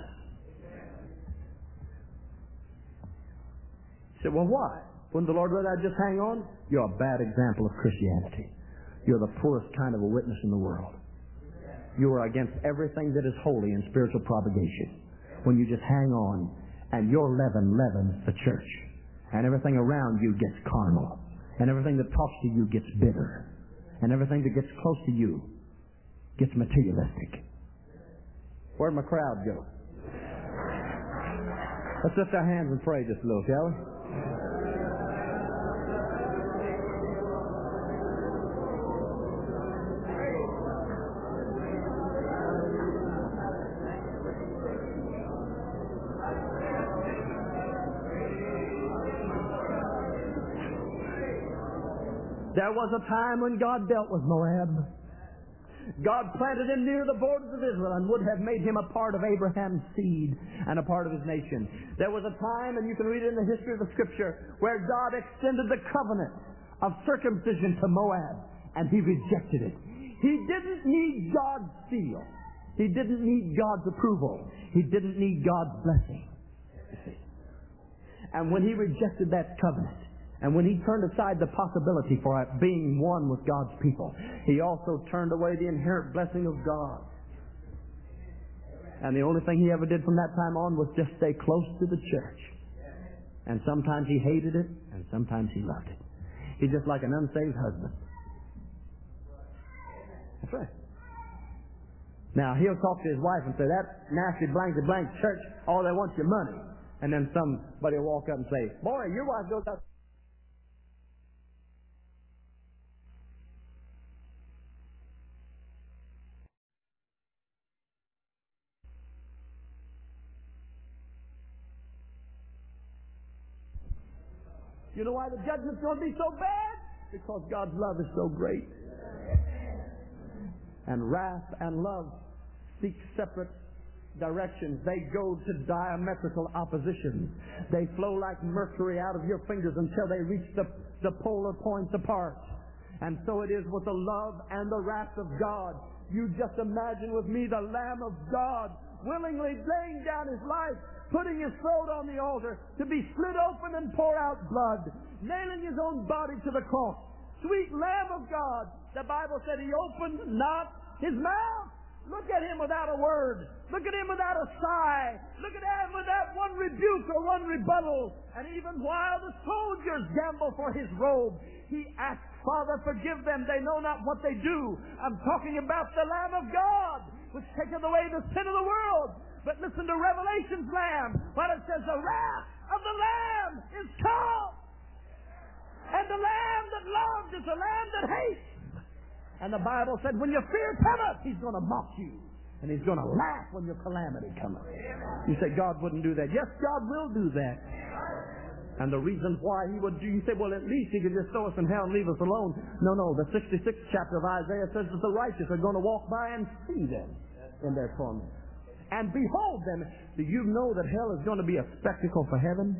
You say, well, why? Wouldn't the Lord let that just hang on? You're a bad example of Christianity. You're the poorest kind of a witness in the world. You are against everything that is holy in spiritual propagation. When you just hang on, and your leaven leavens the church, and everything around you gets carnal, and everything that talks to you gets bitter, and everything that gets close to you gets materialistic. Where'd my crowd go? Let's lift our hands and pray just a little, shall we? There was a time when God dealt with Moab. God planted him near the borders of Israel and would have made him a part of Abraham's seed and a part of his nation. There was a time, and you can read it in the history of the Scripture, where God extended the covenant of circumcision to Moab, and he rejected it. He didn't need God's seal. He didn't need God's approval. He didn't need God's blessing. You see. And when he rejected that covenant, and when he turned aside the possibility for being one with God's people, he also turned away the inherent blessing of God. And the only thing he ever did from that time on was just stay close to the church. And sometimes he hated it, and sometimes he loved it. He's just like an unsaved husband. That's right. Now, he'll talk to his wife and say, that nasty blankety blank church, all they want your money. And then somebody will walk up and say, boy, your wife goes out. You know why the judgment's going to be so bad? Because God's love is so great. And wrath and love seek separate directions. They go to diametrical opposition. They flow like mercury out of your fingers until they reach the, the polar points apart. And so it is with the love and the wrath of God. You just imagine with me the Lamb of God willingly laying down his life, putting his throat on the altar to be slit open and pour out blood, nailing his own body to the cross. Sweet Lamb of God, the Bible said he opened not his mouth. Look at him without a word. Look at him without a sigh. Look at him without one rebuke or one rebuttal. And even while the soldiers gamble for his robe, he asked, Father, forgive them. They know not what they do. I'm talking about the Lamb of God, which taketh away the sin of the world. But listen to Revelation's Lamb, when it says the wrath of the Lamb is come. And the Lamb that loved is the Lamb that hates. And the Bible said, when your fear cometh, he's going to mock you. And he's going to laugh when your calamity cometh. You say, God wouldn't do that. Yes, God will do that. And the reason why he would do, you say, well, at least he could just throw us in hell and leave us alone. No, no, the sixty-sixth chapter of Isaiah says that the righteous are going to walk by and see them in their torment. and behold them. Do you know that hell is going to be a spectacle for heaven?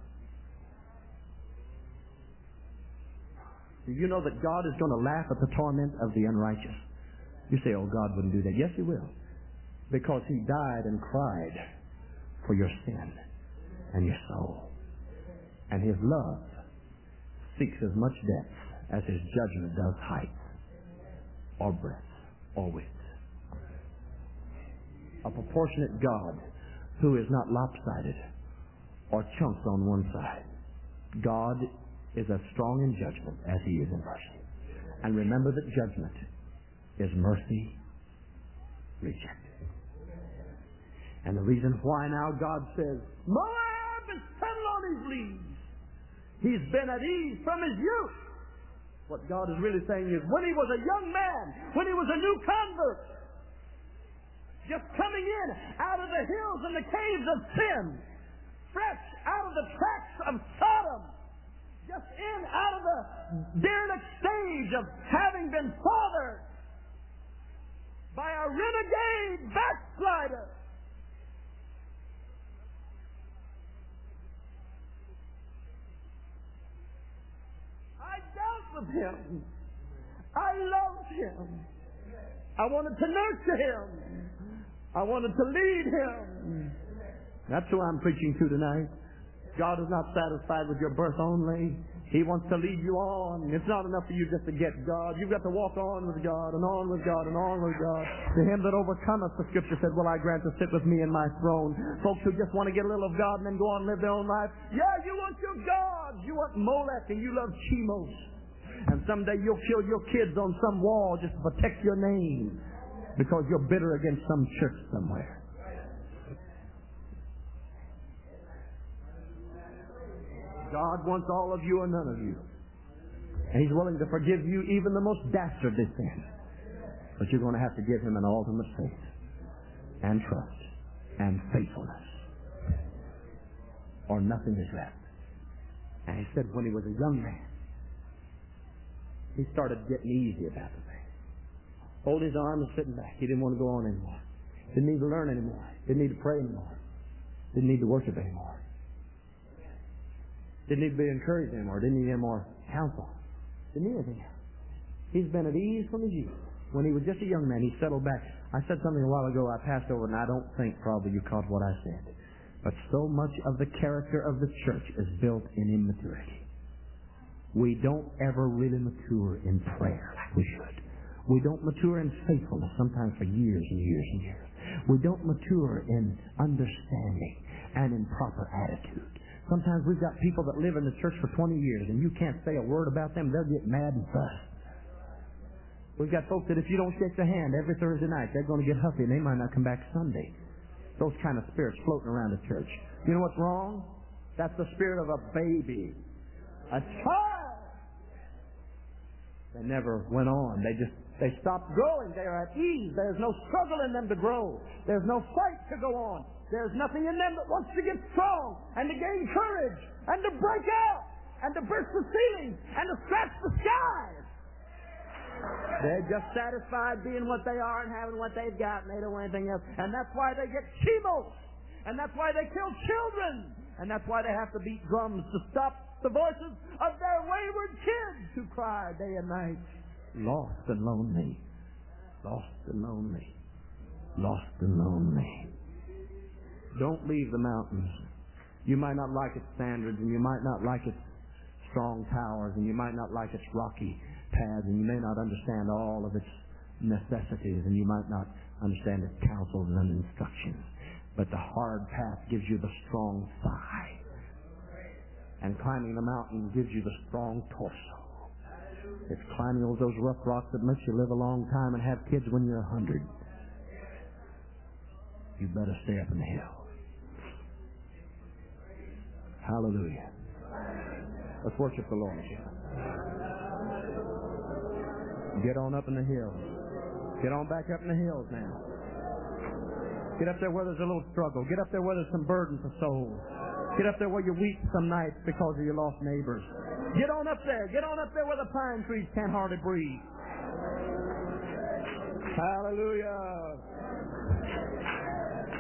Do you know that God is going to laugh at the torment of the unrighteous? You say, oh, God wouldn't do that. Yes, He will. Because He died and cried for your sin and your soul. And His love seeks as much depth as His judgment does height or breadth or width. A proportionate God who is not lopsided or chunks on one side. God is as strong in judgment as He is in mercy. And remember that judgment is mercy rejected. And the reason why now God says, Moab is settled on his leaves. He's been at ease from his youth. What God is really saying is, when he was a young man, when he was a new convert, just coming in out of the hills and the caves of sin, fresh out of the tracks of Sodom, just in out of the derelict stage of having been fathered by a renegade backslider. I dealt with him. I loved him. I wanted to nurture him. I wanted to lead him. That's who I'm preaching to tonight. God is not satisfied with your birth only. He wants to lead you on. It's not enough for you just to get God. You've got to walk on with God and on with God and on with God. To him that overcometh, the Scripture said, will I grant to sit with me in my throne. Folks who just want to get a little of God and then go on and live their own life. Yeah, you want your gods. You want Molech and you love Chemos. And someday you'll kill your kids on some wall just to protect your name because you're bitter against some church somewhere. God wants all of you and none of you. And He's willing to forgive you even the most dastardly sin. But you're going to have to give Him an ultimate faith and trust and faithfulness, or nothing is left. And He said when He was a young man, He started getting easy about the thing. Hold His arm and sitting back. He didn't want to go on anymore. Didn't need to learn anymore. Didn't need to pray anymore. Didn't need to worship anymore. Didn't need to be encouraged anymore. Didn't need any more counsel. Didn't need anything else. He's been at ease from his youth. When he was just a young man, he settled back. I said something a while ago I passed over, and I don't think probably you caught what I said. But so much of the character of the church is built in immaturity. We don't ever really mature in prayer like we should. We don't mature in faithfulness, sometimes for years and years and years. We don't mature in understanding and in proper attitude. Sometimes we've got people that live in the church for twenty years and you can't say a word about them, they'll get mad and fuss. We've got folks that if you don't shake their hand every Thursday night, they're going to get huffy and they might not come back Sunday. Those kind of spirits floating around the church. You know what's wrong? That's the spirit of a baby. A child. They never went on. They just, they stopped growing. They are at ease. There's no struggle in them to grow. There's no fight to go on. There's nothing in them that wants to get strong and to gain courage and to break out and to burst the ceiling and to scratch the skies. They're just satisfied being what they are and having what they've got, and they don't want anything else. And that's why they get chemos. And that's why they kill children. And that's why they have to beat drums to stop the voices of their wayward kids who cry day and night. Lost and lonely. Lost and lonely. Lost and lonely. Don't leave the mountains. You might not like its standards, and you might not like its strong towers, and you might not like its rocky paths, and you may not understand all of its necessities, and you might not understand its counsels and instructions. But the hard path gives you the strong thigh. And climbing the mountain gives you the strong torso. It's climbing over those rough rocks that makes you live a long time and have kids when you're a hundred. You better stay up in the hill. Hallelujah. Let's worship the Lord. Get on up in the hills. Get on back up in the hills now. Get up there where there's a little struggle. Get up there where there's some burden for souls. Get up there where you weep some nights because of your lost neighbors. Get on up there. Get on up there where the pine trees can't hardly breathe. Hallelujah.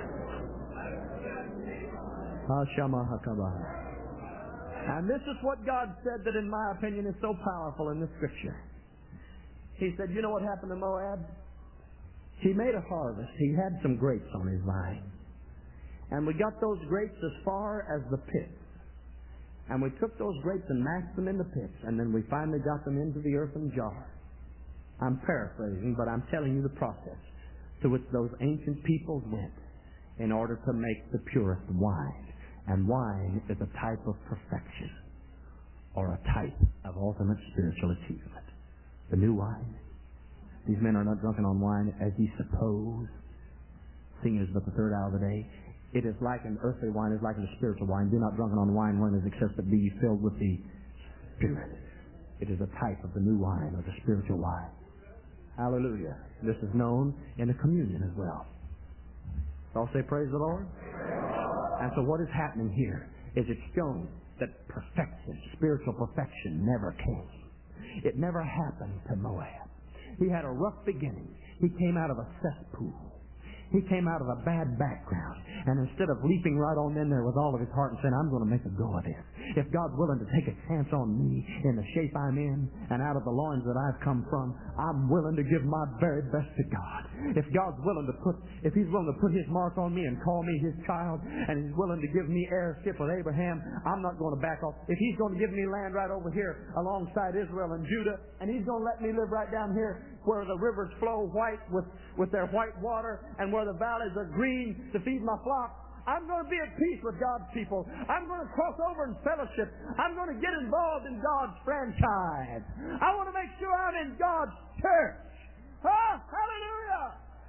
And this is what God said that, in my opinion, is so powerful in the Scripture. He said, you know what happened to Moab? He made a harvest. He had some grapes on his vine. And we got those grapes as far as the pits. And we took those grapes and mashed them in the pits. And then we finally got them into the earthen jar. I'm paraphrasing, but I'm telling you the process to which those ancient peoples went in order to make the purest wine. And wine is a type of perfection, or a type of ultimate spiritual achievement. The new wine. These men are not drunken on wine as ye suppose, seeing it is but the third hour of the day. It is like an earthly wine, is like a spiritual wine. Do not drunken on wine when it is excess, but be ye filled with the Spirit. It is a type of the new wine, or the spiritual wine. Hallelujah. This is known in the communion as well. So I'll say praise the Lord. And so what is happening here is it's shown that perfection, spiritual perfection, never came. It never happened to Moab. He had a rough beginning. He came out of a cesspool. He came out of a bad background. And instead of leaping right on in there with all of his heart and saying, I'm going to make a go of this. If God's willing to take a chance on me in the shape I'm in and out of the loins that I've come from, I'm willing to give my very best to God. If God's willing to put, if He's willing to put His mark on me and call me His child, and He's willing to give me heirship with Abraham, I'm not going to back off. If He's going to give me land right over here alongside Israel and Judah, and He's going to let me live right down here where the rivers flow white with, with their white water and where the valleys are green to feed my flock, I'm going to be at peace with God's people. I'm going to cross over in fellowship. I'm going to get involved in God's franchise. I want to make sure I'm in God's church. Oh, hallelujah!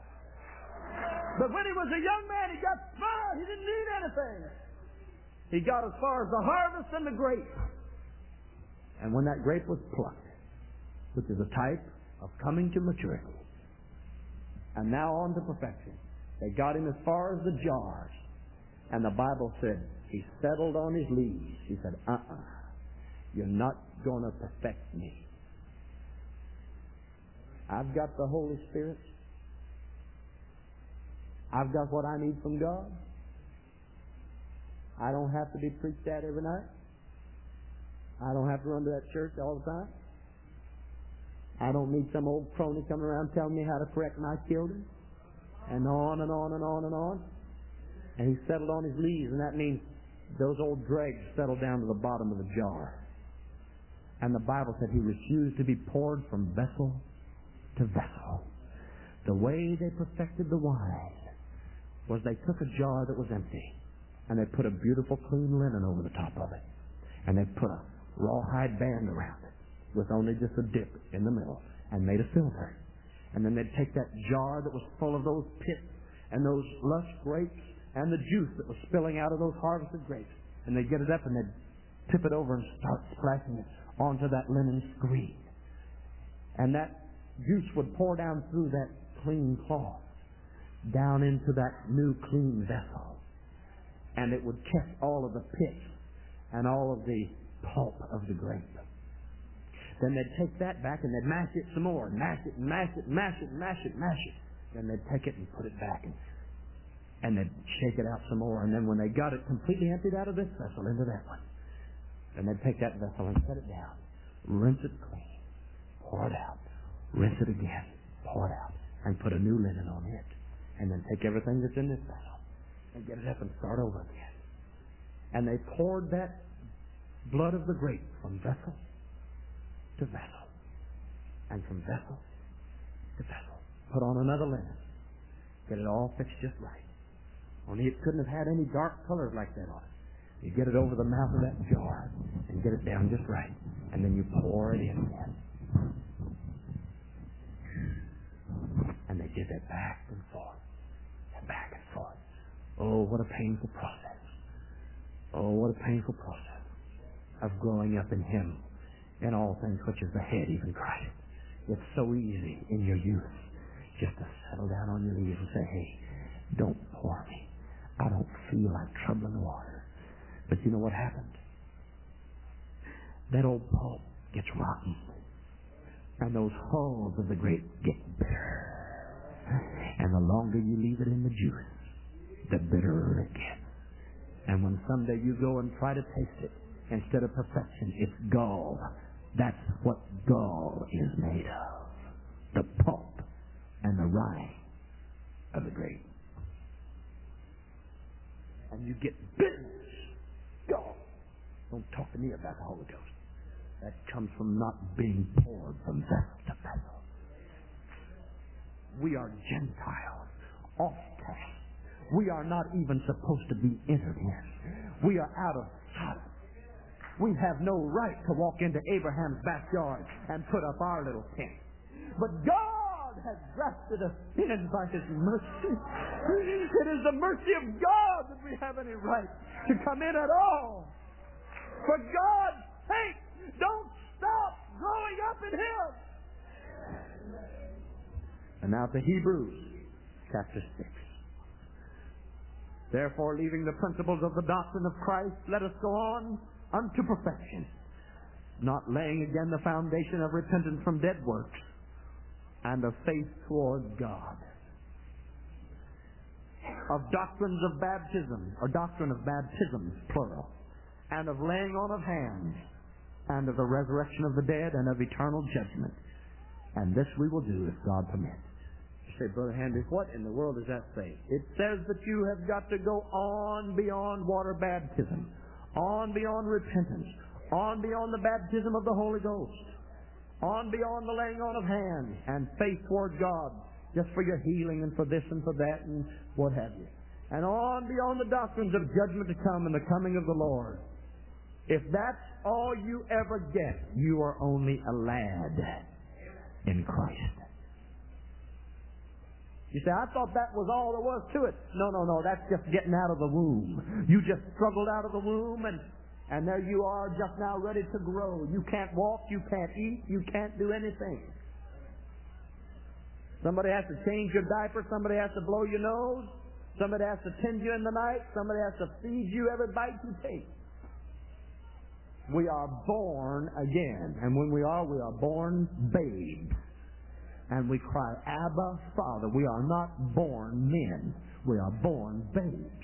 But when he was a young man, he got smart. He didn't need anything. He got as far as the harvest and the grape. And when that grape was plucked, which is a type of coming to maturity, and now on to perfection, they got him as far as the jars. And the Bible said he settled on his leaves. He said, uh-uh, you're not going to perfect me. I've got the Holy Spirit. I've got what I need from God. I don't have to be preached at every night. I don't have to run to that church all the time. I don't need some old crony coming around telling me how to correct my children. And on and on and on and on. And he settled on his leaves, and that means those old dregs settled down to the bottom of the jar. And the Bible said he refused to be poured from vessel to vessel. The way they perfected the wine was they took a jar that was empty, and they put a beautiful clean linen over the top of it. And they put a rawhide band around it with only just a dip in the middle and made a filter. And then they'd take that jar that was full of those pits and those lush grapes and the juice that was spilling out of those harvested grapes. And they'd get it up and they'd tip it over and start splashing it onto that linen screen. And that juice would pour down through that clean cloth, down into that new clean vessel. And it would catch all of the pits and all of the pulp of the grape. Then they'd take that back and they'd mash it some more. Mash it, mash it, mash it, mash it, mash it. Then they'd take it and put it back and And they'd shake it out some more. And then when they got it completely emptied out of this vessel into that one, then they'd take that vessel and set it down, rinse it clean, pour it out, rinse it again, pour it out, and put a new linen on it. And then take everything that's in this vessel and get it up and start over again. And they poured that blood of the grape from vessel to vessel, and from vessel to vessel. Put on another linen. Get it all fixed just right. Only it couldn't have had any dark colors like that on it. You get it over the mouth of that jar and get it down just right. And then you pour it in again. And they did that back and forth. And back and forth. Oh, what a painful process. Oh, what a painful process of growing up in Him in all things, which is the head, even Christ. It's so easy in your youth just to settle down on your knees and say, hey, don't pour me. I don't feel like troubling the water. But you know what happened? That old pulp gets rotten. And those hulls of the grape get bitter. And the longer you leave it in the juice, the bitterer it gets. And when someday you go and try to taste it, instead of perfection, it's gall. That's what gall is made of. The pulp and the rind of the grape. And you get bitterness. Gall. Don't talk to me about the Holy Ghost. That comes from not being poured from vessel to vessel. We are Gentiles, off-task. We are not even supposed to be entered in. We are out of sight. We have no right to walk into Abraham's backyard and put up our little tent. But God has drafted us in by His mercy. It is the mercy of God that we have any right to come in at all. For God's sake, don't stop growing up in Him. And now to Hebrews chapter six. Therefore, leaving the principles of the doctrine of Christ, let us go on unto perfection, not laying again the foundation of repentance from dead works and of faith toward God. Of doctrines of baptism, or doctrine of baptisms, plural, and of laying on of hands, and of the resurrection of the dead, and of eternal judgment. And this we will do if God permits. You say, Brother Henry, what in the world does that say? It says that you have got to go on beyond water baptism, on beyond repentance, on beyond the baptism of the Holy Ghost, on beyond the laying on of hands, and faith toward God, just for your healing and for this and for that and what have you. And on beyond the doctrines of judgment to come and the coming of the Lord. If that's all you ever get, you are only a lad in Christ. You say, I thought that was all there was to it. No, no, no, that's just getting out of the womb. You just struggled out of the womb, and, and there you are just now ready to grow. You can't walk, you can't eat, you can't do anything. Somebody has to change your diaper, somebody has to blow your nose, somebody has to tend you in the night, somebody has to feed you every bite you take. We are born again, and when we are, we are born babes. And we cry, Abba, Father. We are not born men. We are born babes.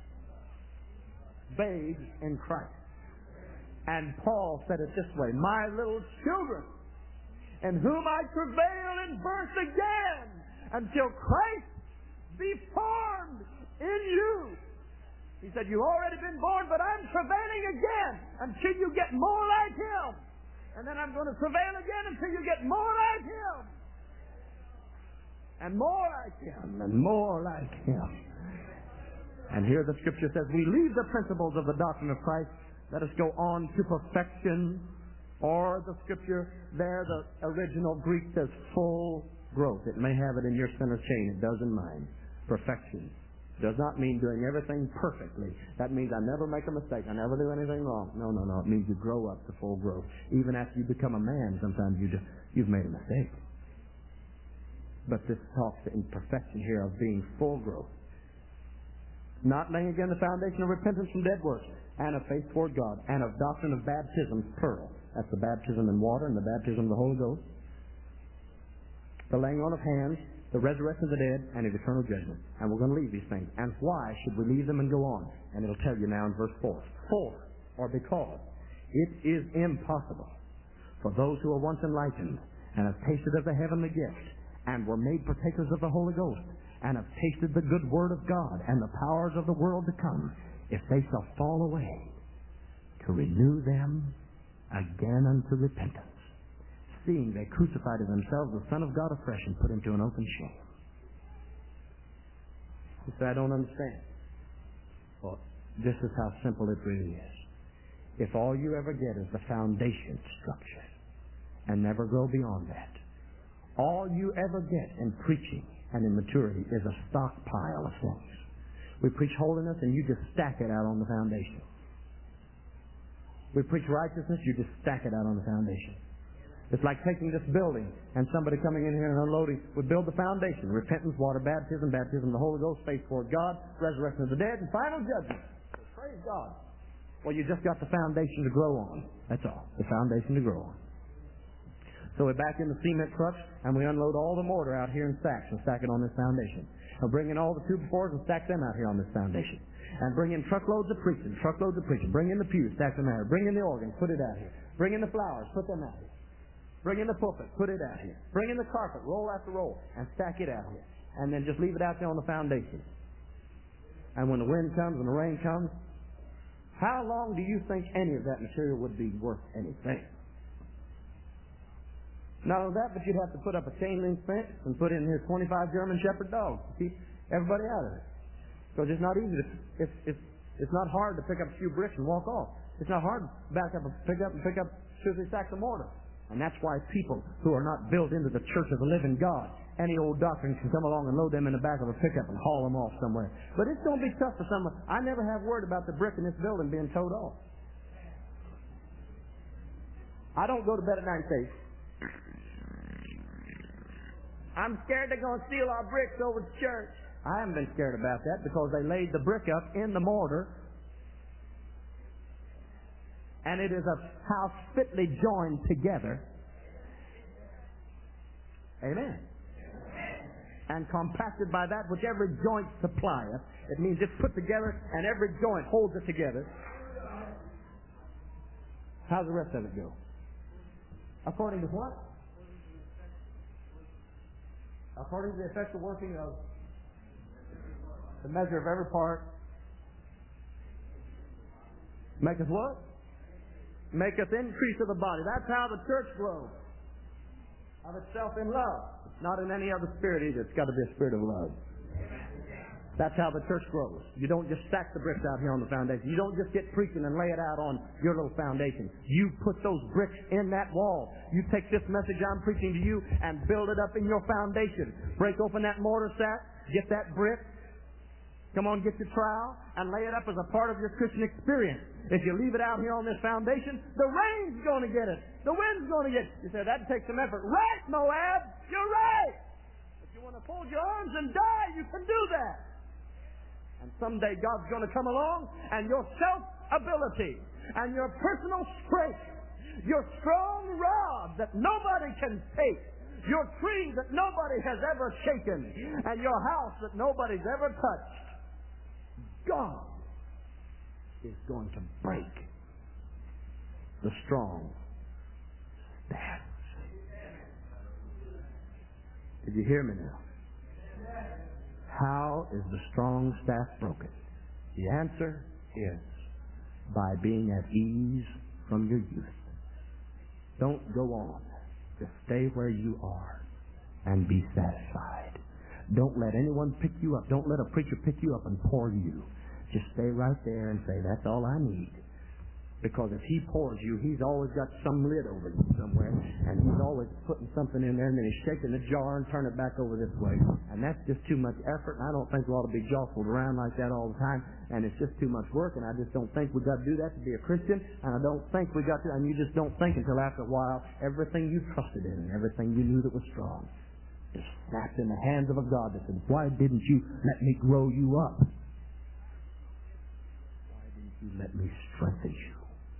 Babes in Christ. And Paul said it this way, my little children, in whom I travail in birth again, until Christ be formed in you. He said, you've already been born, but I'm travailing again until you get more like Him. And then I'm going to travail again until you get more like Him. And more like Him, and more like Him. And here the Scripture says, we leave the principles of the doctrine of Christ. Let us go on to perfection. Or the Scripture there, the original Greek says full growth. It may have it in your center chain. It does in mine. Perfection. Does not mean doing everything perfectly. That means I never make a mistake. I never do anything wrong. No, no, no. It means you grow up to full growth. Even after you become a man, sometimes you do, you've made a mistake. But this talks in perfection here of being full growth. Not laying again the foundation of repentance from dead works, and of faith toward God, and of doctrine of baptisms, plural. That's the baptism in water and the baptism of the Holy Ghost. The laying on of hands, the resurrection of the dead, and of eternal judgment. And we're going to leave these things. And why should we leave them and go on? And it'll tell you now in verse four. For, or because, it is impossible for those who are once enlightened and have tasted of the heavenly gift, and were made partakers of the Holy Ghost, and have tasted the good word of God and the powers of the world to come, if they shall fall away, to renew them again unto repentance, seeing they crucified to themselves the Son of God afresh and put Him to an open shame. You say, I don't understand. Well, this is how simple it really is. If all you ever get is the foundation structure, and never go beyond that, all you ever get in preaching and in maturity is a stockpile of things. We preach holiness and you just stack it out on the foundation. We preach righteousness, you just stack it out on the foundation. It's like taking this building and somebody coming in here and unloading. We build the foundation. Repentance, water baptism, baptism of the Holy Ghost, faith toward God, resurrection of the dead, and final judgment. Praise God. Well, you just got the foundation to grow on. That's all. The foundation to grow on. So we're back in the cement trucks, and we unload all the mortar out here in sacks and stack it on this foundation. Or bring in all the two befores and stack them out here on this foundation. And bring in truckloads of preaching, truckloads of preaching. Bring in the pews, stack them out here. Bring in the organ, put it out here. Bring in the flowers, put them out here. Bring in the pulpit, put it out here. Bring in the carpet, roll after roll, and stack it out here. And then just leave it out there on the foundation. And when the wind comes and the rain comes, how long do you think any of that material would be worth anything? Not only that, but you'd have to put up a chain link fence and put in here twenty-five German Shepherd dogs to keep everybody out of it. Because it's not easy to, it's, it's, it's not hard to pick up a few bricks and walk off. It's not hard to back up and pick up and pick up two or three sacks of mortar. And that's why people who are not built into the church of the living God, any old doctrine can come along and load them in the back of a pickup and haul them off somewhere. But it's going to be tough for someone. I never have word about the brick in this building being towed off. I don't go to bed at night and say, I'm scared they're going to steal our bricks over to church. I haven't been scared about that because they laid the brick up in the mortar. And it is a house fitly joined together. Amen. And compacted by that which every joint supplieth. It means it's put together and every joint holds it together. How's the rest of it go? According to what? According to the effectual working of the measure of every part. Maketh what? Maketh increase of the body. That's how the church grows. Of itself in love. Not in any other spirit either. It's got to be a spirit of love. That's how the church grows. You don't just stack the bricks out here on the foundation. You don't just get preaching and lay it out on your little foundation. You put those bricks in that wall. You take this message I'm preaching to you and build it up in your foundation. Break open that mortar sack. Get that brick. Come on, get your trowel and lay it up as a part of your Christian experience. If you leave it out here on this foundation, the rain's going to get it. The wind's going to get it. You say, that takes some effort. Right, Moab. You're right. If you want to fold your arms and die, you can do that. And someday God's going to come along and your self-ability and your personal strength, your strong rod that nobody can take, your tree that nobody has ever shaken, and your house that nobody's ever touched, God is going to break the strong staff. Did you hear me now? How is the strong staff broken? The answer is by being at ease from your youth. Don't go on. Just stay where you are and be satisfied. Don't let anyone pick you up. Don't let a preacher pick you up and pour you. Just stay right there and say, that's all I need. Because if he pours you, he's always got some lid over you somewhere, and he's always putting something in there, and then he's shaking the jar and turning it back over this way. And that's just too much effort, and I don't think we ought to be jostled around like that all the time, and it's just too much work, and I just don't think we've got to do that to be a Christian, and I don't think we got to, and you just don't think until after a while, everything you trusted in and everything you knew that was strong just snapped in the hands of a God that said, why didn't you let me grow you up? Why didn't you let me strengthen you?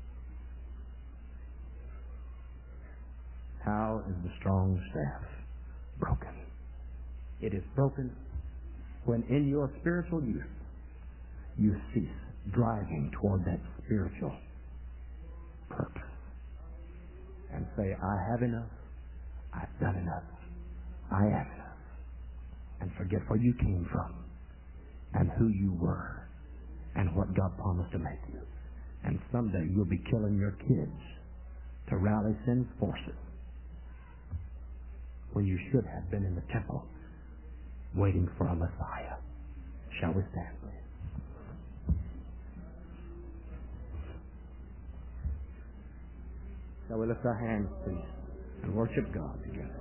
How is the strong staff broken? It is broken when in your spiritual youth you cease driving toward that spiritual purpose and say, I have enough, I've done enough, I am enough, and forget where you came from and who you were and what God promised to make you. And someday you'll be killing your kids to rally sin's forces when you should have been in the temple waiting for a Messiah. Shall we stand, please? Shall we lift our hands, please, and worship God together?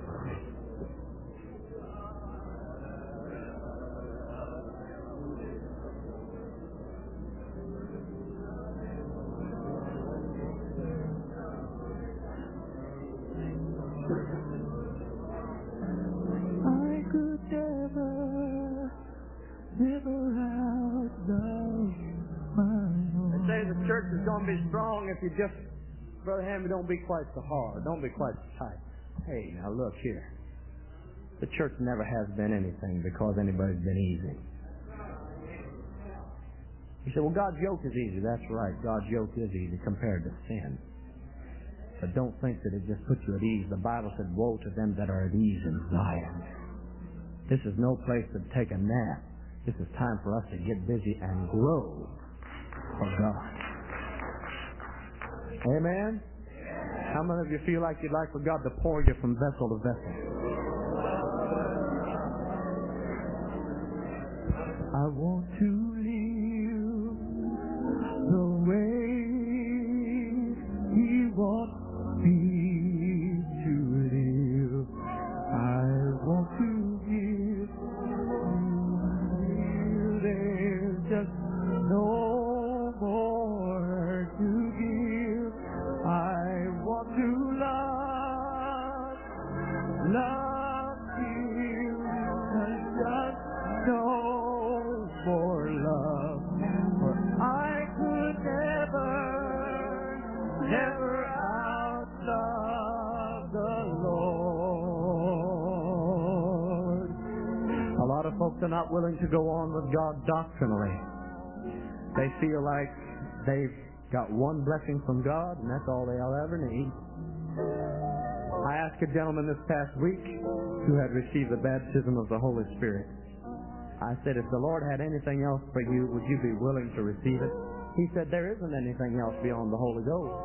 Church is going to be strong if you just, Brother Hamby, don't be quite so hard. Don't be quite so tight. Hey, now look here. The church never has been anything because anybody's been easy. You say, well, God's yoke is easy. That's right. God's yoke is easy compared to sin. But don't think that it just puts you at ease. The Bible said, woe to them that are at ease in Zion. This is no place to take a nap. This is time for us to get busy and grow for God. Amen? How many of you feel like you'd like for God to pour you from vessel to vessel? I want to live the way He wants me to live. I want to give. There's just no more to give. I want to love, love you. There's just no more love. For I could never, never outlove the Lord. A lot of folks are not willing to go on with God doctrinally. They feel like they've got one blessing from God, and that's all they'll ever need. I asked a gentleman this past week who had received the baptism of the Holy Spirit. I said, if the Lord had anything else for you, would you be willing to receive it? He said, there isn't anything else beyond the Holy Ghost.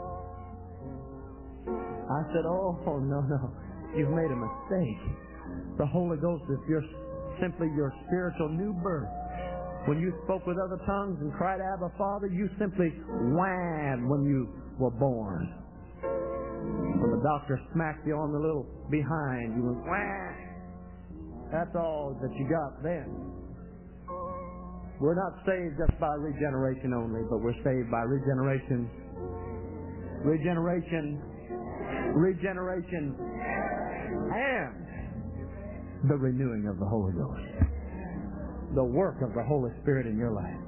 I said, oh, no, no. You've made a mistake. The Holy Ghost is your, simply your spiritual new birth. When you spoke with other tongues and cried, Abba, Father, you simply wham when you were born. When the doctor smacked you on the little behind, you went wham. That's all that you got then. We're not saved just by regeneration only, but we're saved by regeneration, regeneration, regeneration, and the renewing of the Holy Ghost. The work of the Holy Spirit in your life.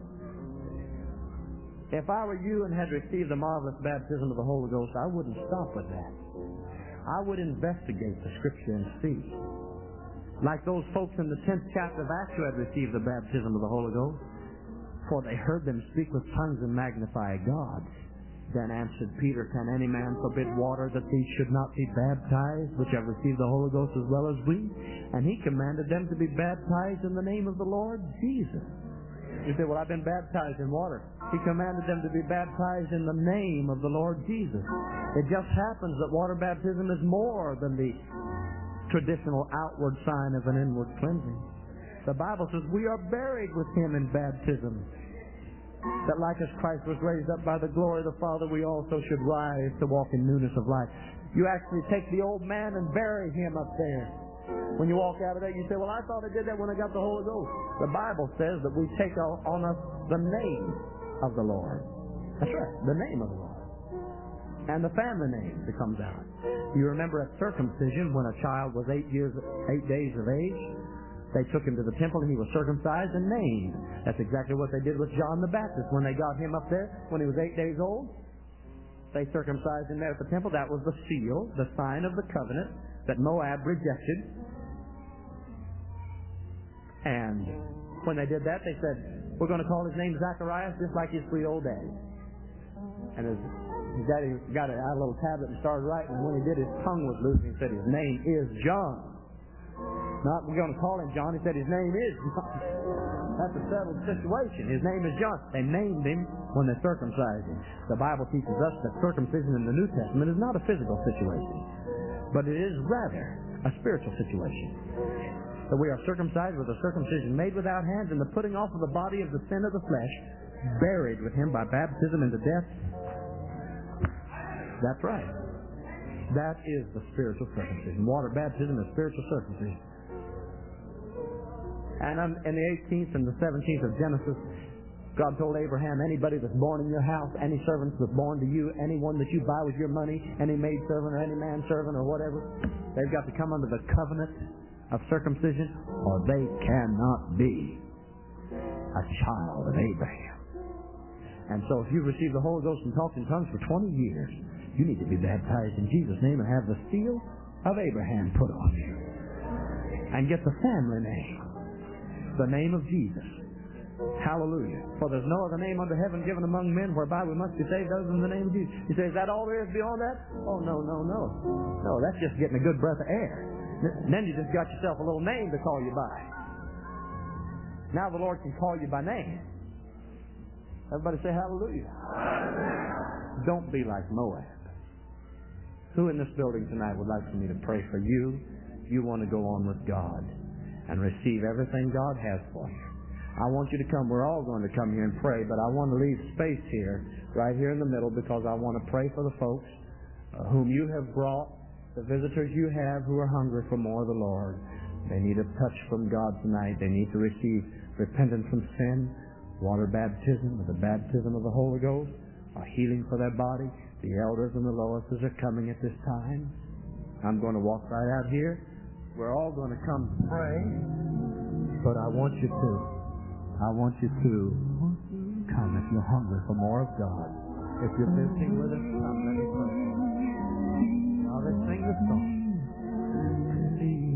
If I were you and had received the marvelous baptism of the Holy Ghost, I wouldn't stop with that. I would investigate the Scripture and see. Like those folks in the tenth chapter of Acts who had received the baptism of the Holy Ghost, for they heard them speak with tongues and magnify God. Then answered Peter, can any man forbid water that these should not be baptized, which have received the Holy Ghost as well as we? And he commanded them to be baptized in the name of the Lord Jesus. You say, well, I've been baptized in water. He commanded them to be baptized in the name of the Lord Jesus. It just happens that water baptism is more than the traditional outward sign of an inward cleansing. The Bible says we are buried with Him in baptism, that like as Christ was raised up by the glory of the Father, we also should rise to walk in newness of life. You actually take the old man and bury him up there. When you walk out of there, you say, well, I thought I did that when I got the Holy Ghost. The Bible says that we take on us the name of the Lord. That's right, the name of the Lord. And the family name that comes out. You remember at circumcision, when a child was eight years, eight days of age, they took him to the temple and he was circumcised and named. That's exactly what they did with John the Baptist. When they got him up there, when he was eight days old, they circumcised him there at the temple. That was the seal, the sign of the covenant that Moab rejected. And when they did that, they said, we're going to call his name Zacharias just like his three old daddy. And his, his daddy got it out of a little tablet and started writing. And when he did, his tongue was loose and he said, his name is John. Not we're going to call him John. He said his name is John. That's a settled situation. His name is John. They named him when they circumcised him. The Bible teaches us that circumcision in the New Testament is not a physical situation, but it is rather a spiritual situation. That we are circumcised with a circumcision made without hands, and the putting off of the body of the sin of the flesh, buried with Him by baptism into death. That's right. That is the spiritual circumcision. Water baptism is spiritual circumcision. And in the eighteenth and the seventeenth of Genesis, God told Abraham, anybody that's born in your house, any servants that's born to you, anyone that you buy with your money, any maidservant or any manservant or whatever, they've got to come under the covenant of circumcision, or they cannot be a child of Abraham. And so if you've received the Holy Ghost and talked in tongues for twenty years, you need to be baptized in Jesus' name and have the seal of Abraham put on you. and get the family name, the name of Jesus. Hallelujah. For there's no other name under heaven given among men whereby we must be saved other than the name of Jesus. You say, is that all there is beyond that? Oh, no, no, no. No, that's just getting a good breath of air. And then you just got yourself a little name to call you by. Now the Lord can call you by name. Everybody say hallelujah. Don't be like Moab. Who in this building tonight would like for me to pray for you? You want to go on with God and receive everything God has for you. I want you to come. We're all going to come here and pray, but I want to leave space here, right here in the middle, because I want to pray for the folks uh, whom you have brought, the visitors you have who are hungry for more of the Lord. They need a touch from God tonight. They need to receive repentance from sin, water baptism with the baptism of the Holy Ghost, a healing for their body. The elders and the Loises are coming at this time. I'm going to walk right out here. We're all going to come pray, but I want you to I want you to come if you're hungry for more of God. If you're visiting with us, come, let me pray. Now let's sing the song.